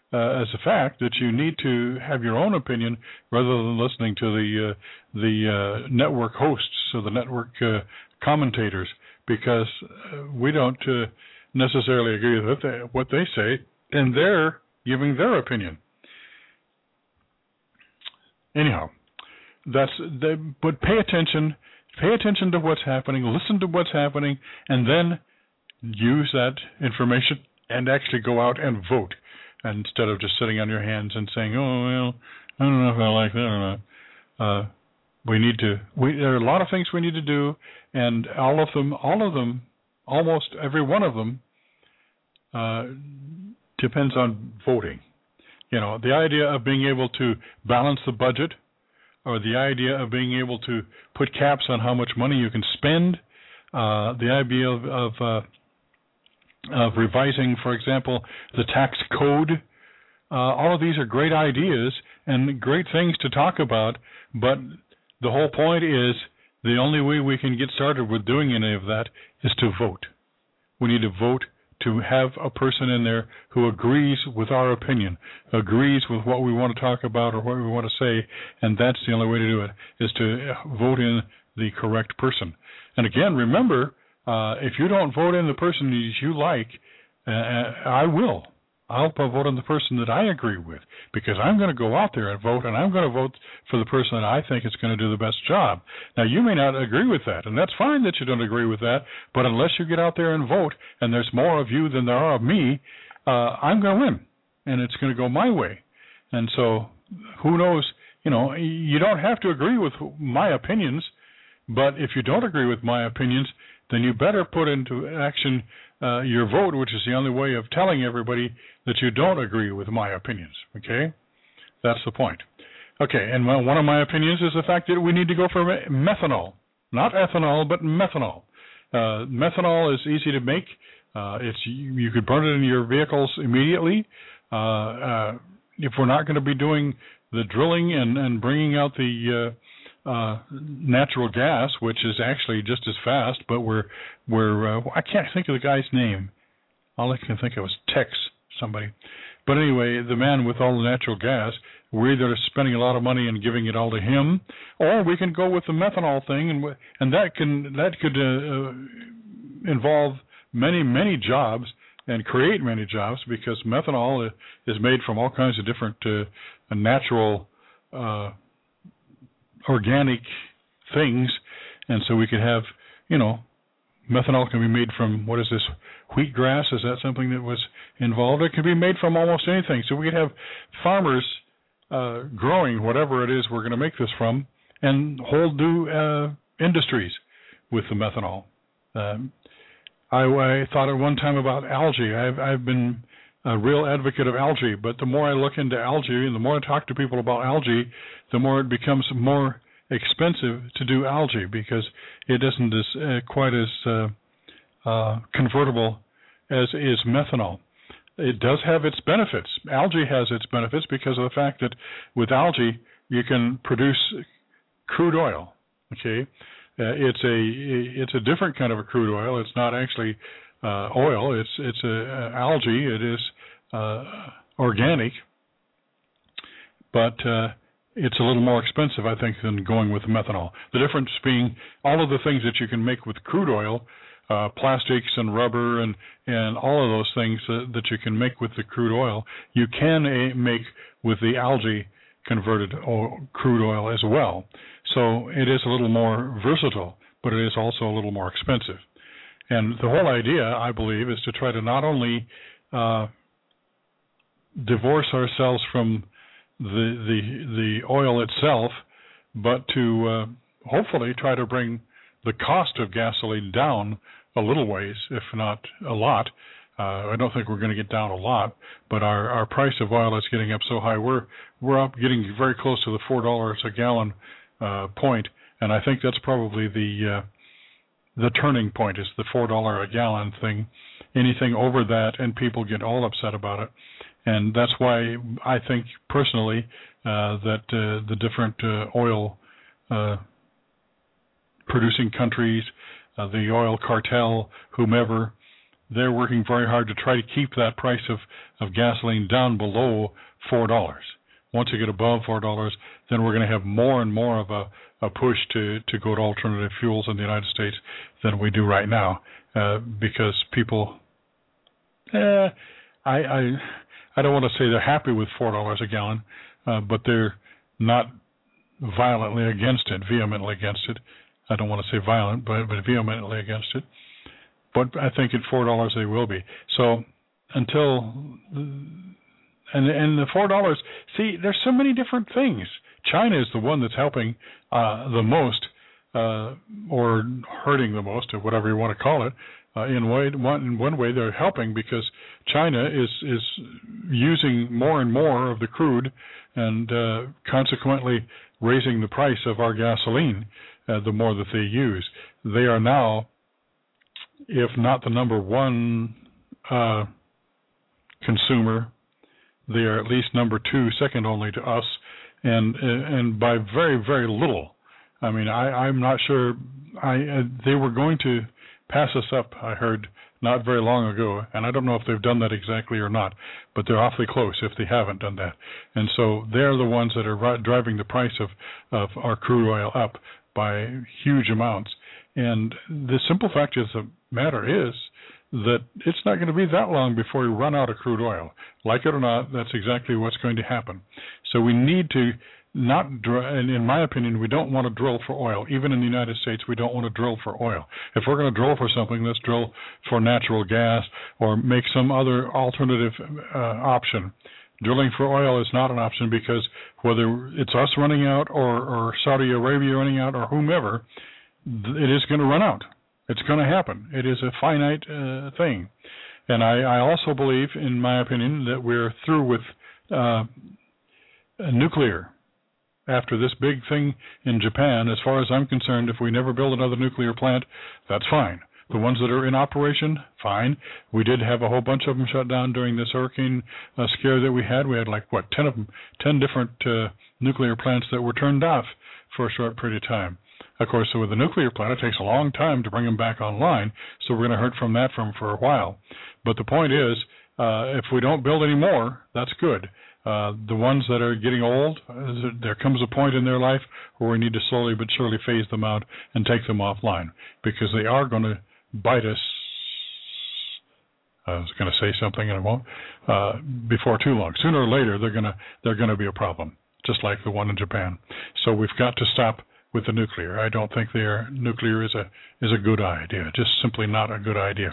Speaker 1: uh, as a fact that you need to have your own opinion rather than listening to the uh, the uh, network hosts or the network uh, commentators, because uh, we don't uh, necessarily agree with what they say, and they're giving their opinion. Anyhow, that's the, but pay attention, pay attention to what's happening, listen to what's happening, and then use that information and actually go out and vote, instead of just sitting on your hands and saying, "Oh well, I don't know if I like that or not." Uh, we need to. We, there are a lot of things we need to do, and all of them, all of them, almost every one of them, uh, depends on voting. You know, the idea of being able to balance the budget, or the idea of being able to put caps on how much money you can spend, uh, the idea of, of, uh, of revising, for example, the tax code. Uh, all of these are great ideas and great things to talk about, but the whole point is the only way we can get started with doing any of that is to vote. We need to vote to have a person in there who agrees with our opinion, agrees with what we want to talk about or what we want to say, and that's the only way to do it, is to vote in the correct person. And again, remember, uh, if you don't vote in the person that you like, uh, I will. I'll vote on the person that I agree with, because I'm going to go out there and vote, and I'm going to vote for the person that I think is going to do the best job. Now, you may not agree with that, and that's fine that you don't agree with that, but unless you get out there and vote, and there's more of you than there are of me, uh, I'm going to win, and it's going to go my way. And so, who knows, you know, you don't have to agree with my opinions, but if you don't agree with my opinions, then you better put into action uh, your vote, which is the only way of telling everybody that you don't agree with my opinions, okay? That's the point. Okay, and one of my opinions is the fact that we need to go for methanol. Not ethanol, but methanol. Uh, methanol is easy to make. Uh, it's you could burn it in your vehicles immediately. Uh, uh, if we're not going to be doing the drilling and, and bringing out the uh, uh, natural gas, which is actually just as fast, but we're we're uh, I can't think of the guy's name. All I can think of is Tex somebody. But anyway, the man with all the natural gas, we're either spending a lot of money and giving it all to him, or we can go with the methanol thing, and and that can that could uh, uh, involve many many jobs and create many jobs, because methanol is made from all kinds of different uh, natural uh, organic things, and so we could have, you know, methanol can be made from, what is this, wheatgrass? Is that something that was involved? It can be made from almost anything. So we could have farmers uh, growing whatever it is we're going to make this from, and whole new uh, industries with the methanol. Um, I, I thought at one time about algae. I've, I've been a real advocate of algae, but the more I look into algae and the more I talk to people about algae, the more it becomes more expensive to do algae, because it isn't as uh, quite as uh, uh, convertible as is methanol. It does have its benefits. Algae has its benefits because of the fact that with algae you can produce crude oil. Okay, uh, it's a it's a different kind of a crude oil. It's not actually uh, oil. It's it's a, a algae. It is uh, organic, but uh, it's a little more expensive, I think, than going with methanol. The difference being all of the things that you can make with crude oil, uh, plastics and rubber and, and all of those things uh, that you can make with the crude oil, you can uh, make with the algae converted oil, crude oil as well. So it is a little more versatile, but it is also a little more expensive. And the whole idea, I believe, is to try to not only uh, divorce ourselves from the the the oil itself, but to uh, hopefully try to bring the cost of gasoline down a little ways, if not a lot. Uh, I don't think we're going to get down a lot, but our, our price of oil is getting up so high. We're we're up getting very close to the four dollars a gallon uh, point, and I think that's probably the uh, the turning point, is the four dollars a gallon thing. Anything over that, and people get all upset about it. And that's why I think personally uh, that uh, the different uh, oil uh, producing countries, uh, the oil cartel, whomever, they're working very hard to try to keep that price of, of gasoline down below four dollars. Once you get above four dollars, then we're going to have more and more of a, a push to, to go to alternative fuels in the United States than we do right now, uh, because people, eh, I, I, I don't want to say they're happy with four dollars a gallon, uh, but they're not violently against it, vehemently against it. I don't want to say violent, but, but vehemently against it. But I think at four dollars they will be. So until, and and the four dollars, see, there's so many different things. China is the one that's helping uh, the most, uh, or hurting the most, or whatever you want to call it. Uh, in way, one in one way, they're helping because China is is using more and more of the crude, and uh, consequently raising the price of our gasoline uh, the more that they use. They are now, if not the number one uh, consumer, they are at least number two, second only to us, and and by very, very little. I mean, I, I'm not sure. I uh, they were going to pass us up, I heard, not very long ago, and I don't know if they've done that exactly or not, but they're awfully close if they haven't done that. And so they're the ones that are driving the price of, of our crude oil up by huge amounts. And the simple fact of the matter is that it's not going to be that long before we run out of crude oil. Like it or not, that's exactly what's going to happen. So we need to not, dr- and in my opinion, we don't want to drill for oil. Even in the United States, we don't want to drill for oil. If we're going to drill for something, let's drill for natural gas or make some other alternative uh, option. Drilling for oil is not an option because whether it's us running out or, or Saudi Arabia running out or whomever, it is going to run out. It's going to happen. It is a finite uh, thing. And I, I also believe, in my opinion, that we're through with uh, nuclear. After this big thing in Japan, as far as I'm concerned, if we never build another nuclear plant, that's fine. The ones that are in operation, fine. We did have a whole bunch of them shut down during this hurricane uh, scare that we had. We had like, what, ten of them, ten different uh, nuclear plants that were turned off for a short period of time. Of course, so with a nuclear plant, it takes a long time to bring them back online, so we're going to hurt from that from for a while. But the point is, uh, if we don't build any more, that's good. Uh, the ones that are getting old, uh, there comes a point in their life where we need to slowly but surely phase them out and take them offline because they are going to bite us. I was going to say something and I won't. Uh, before too long, sooner or later, they're going to they're going to be a problem, just like the one in Japan. So we've got to stop with the nuclear. I don't think their nuclear is a is a good idea. Just simply not a good idea.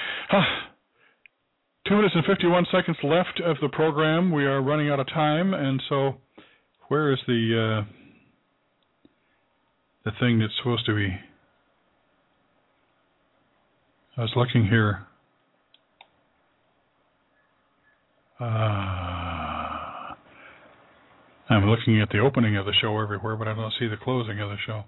Speaker 1: Two minutes and fifty-one seconds left of the program. We are running out of time, and so where is the uh, the thing that's supposed to be? I was looking here. Uh, I'm looking at the opening of the show everywhere, but I don't see the closing of the show.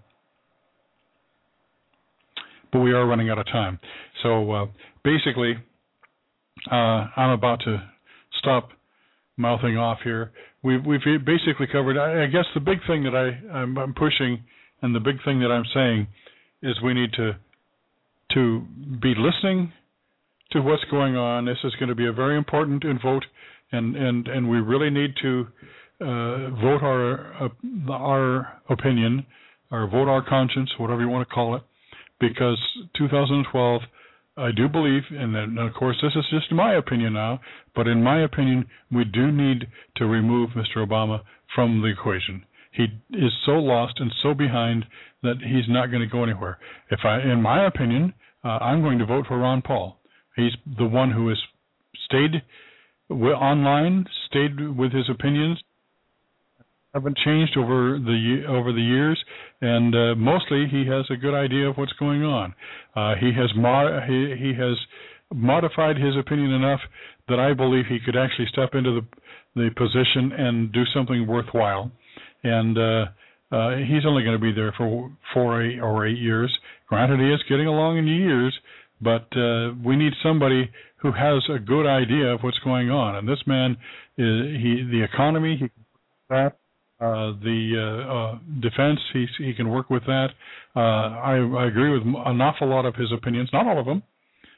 Speaker 1: But we are running out of time. So uh, basically, Uh, I'm about to stop mouthing off here. We've, we've basically covered, I, I guess the big thing that I, I'm, I'm pushing and the big thing that I'm saying is we need to to be listening to what's going on. This is going to be a very important vote, and, and, and we really need to uh, vote our, uh, our opinion, or vote our conscience, whatever you want to call it, because two thousand twelve, I do believe, and then, of course, this is just my opinion now, but in my opinion, we do need to remove Mister Obama from the equation. He is so lost and so behind that he's not going to go anywhere. If I, in my opinion, uh, I'm going to vote for Ron Paul. He's the one who has stayed online, stayed with his opinions, haven't changed over the over the years, and uh, mostly he has a good idea of what's going on. Uh, he has mod- he, he has modified his opinion enough that I believe he could actually step into the the position and do something worthwhile. And uh, uh, he's only going to be there for four eight or eight years. Granted, he is getting along in years, but uh, we need somebody who has a good idea of what's going on. And this man, is, he the economy, he that. Uh, the uh, uh, defense, he, he can work with that. Uh, I, I agree with an awful lot of his opinions, not all of them,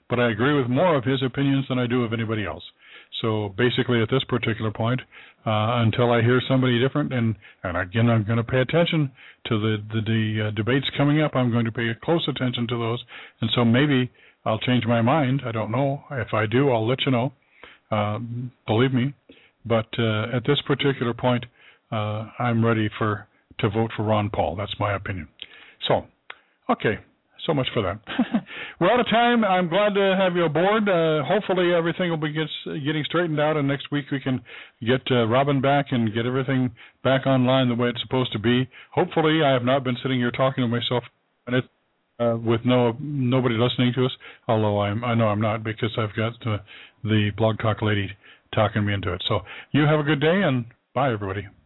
Speaker 1: but I agree with more of his opinions than I do of anybody else. So basically, at this particular point, uh, until I hear somebody different, and, and again, I'm going to pay attention to the the, the uh, debates coming up. I'm going to pay close attention to those, and so maybe I'll change my mind. I don't know. If I do, I'll let you know. Uh, believe me. But uh, at this particular point, uh, I'm ready for to vote for Ron Paul. That's my opinion. So, okay. So much for that. We're out of time. I'm glad to have you aboard. Uh, hopefully everything will be gets, getting straightened out, and next week we can get uh, Robin back and get everything back online the way it's supposed to be. Hopefully I have not been sitting here talking to myself and it, uh, with no nobody listening to us, although I'm, I know I'm not because I've got uh, the Blog Talk lady talking me into it. So you have a good day, and bye, everybody.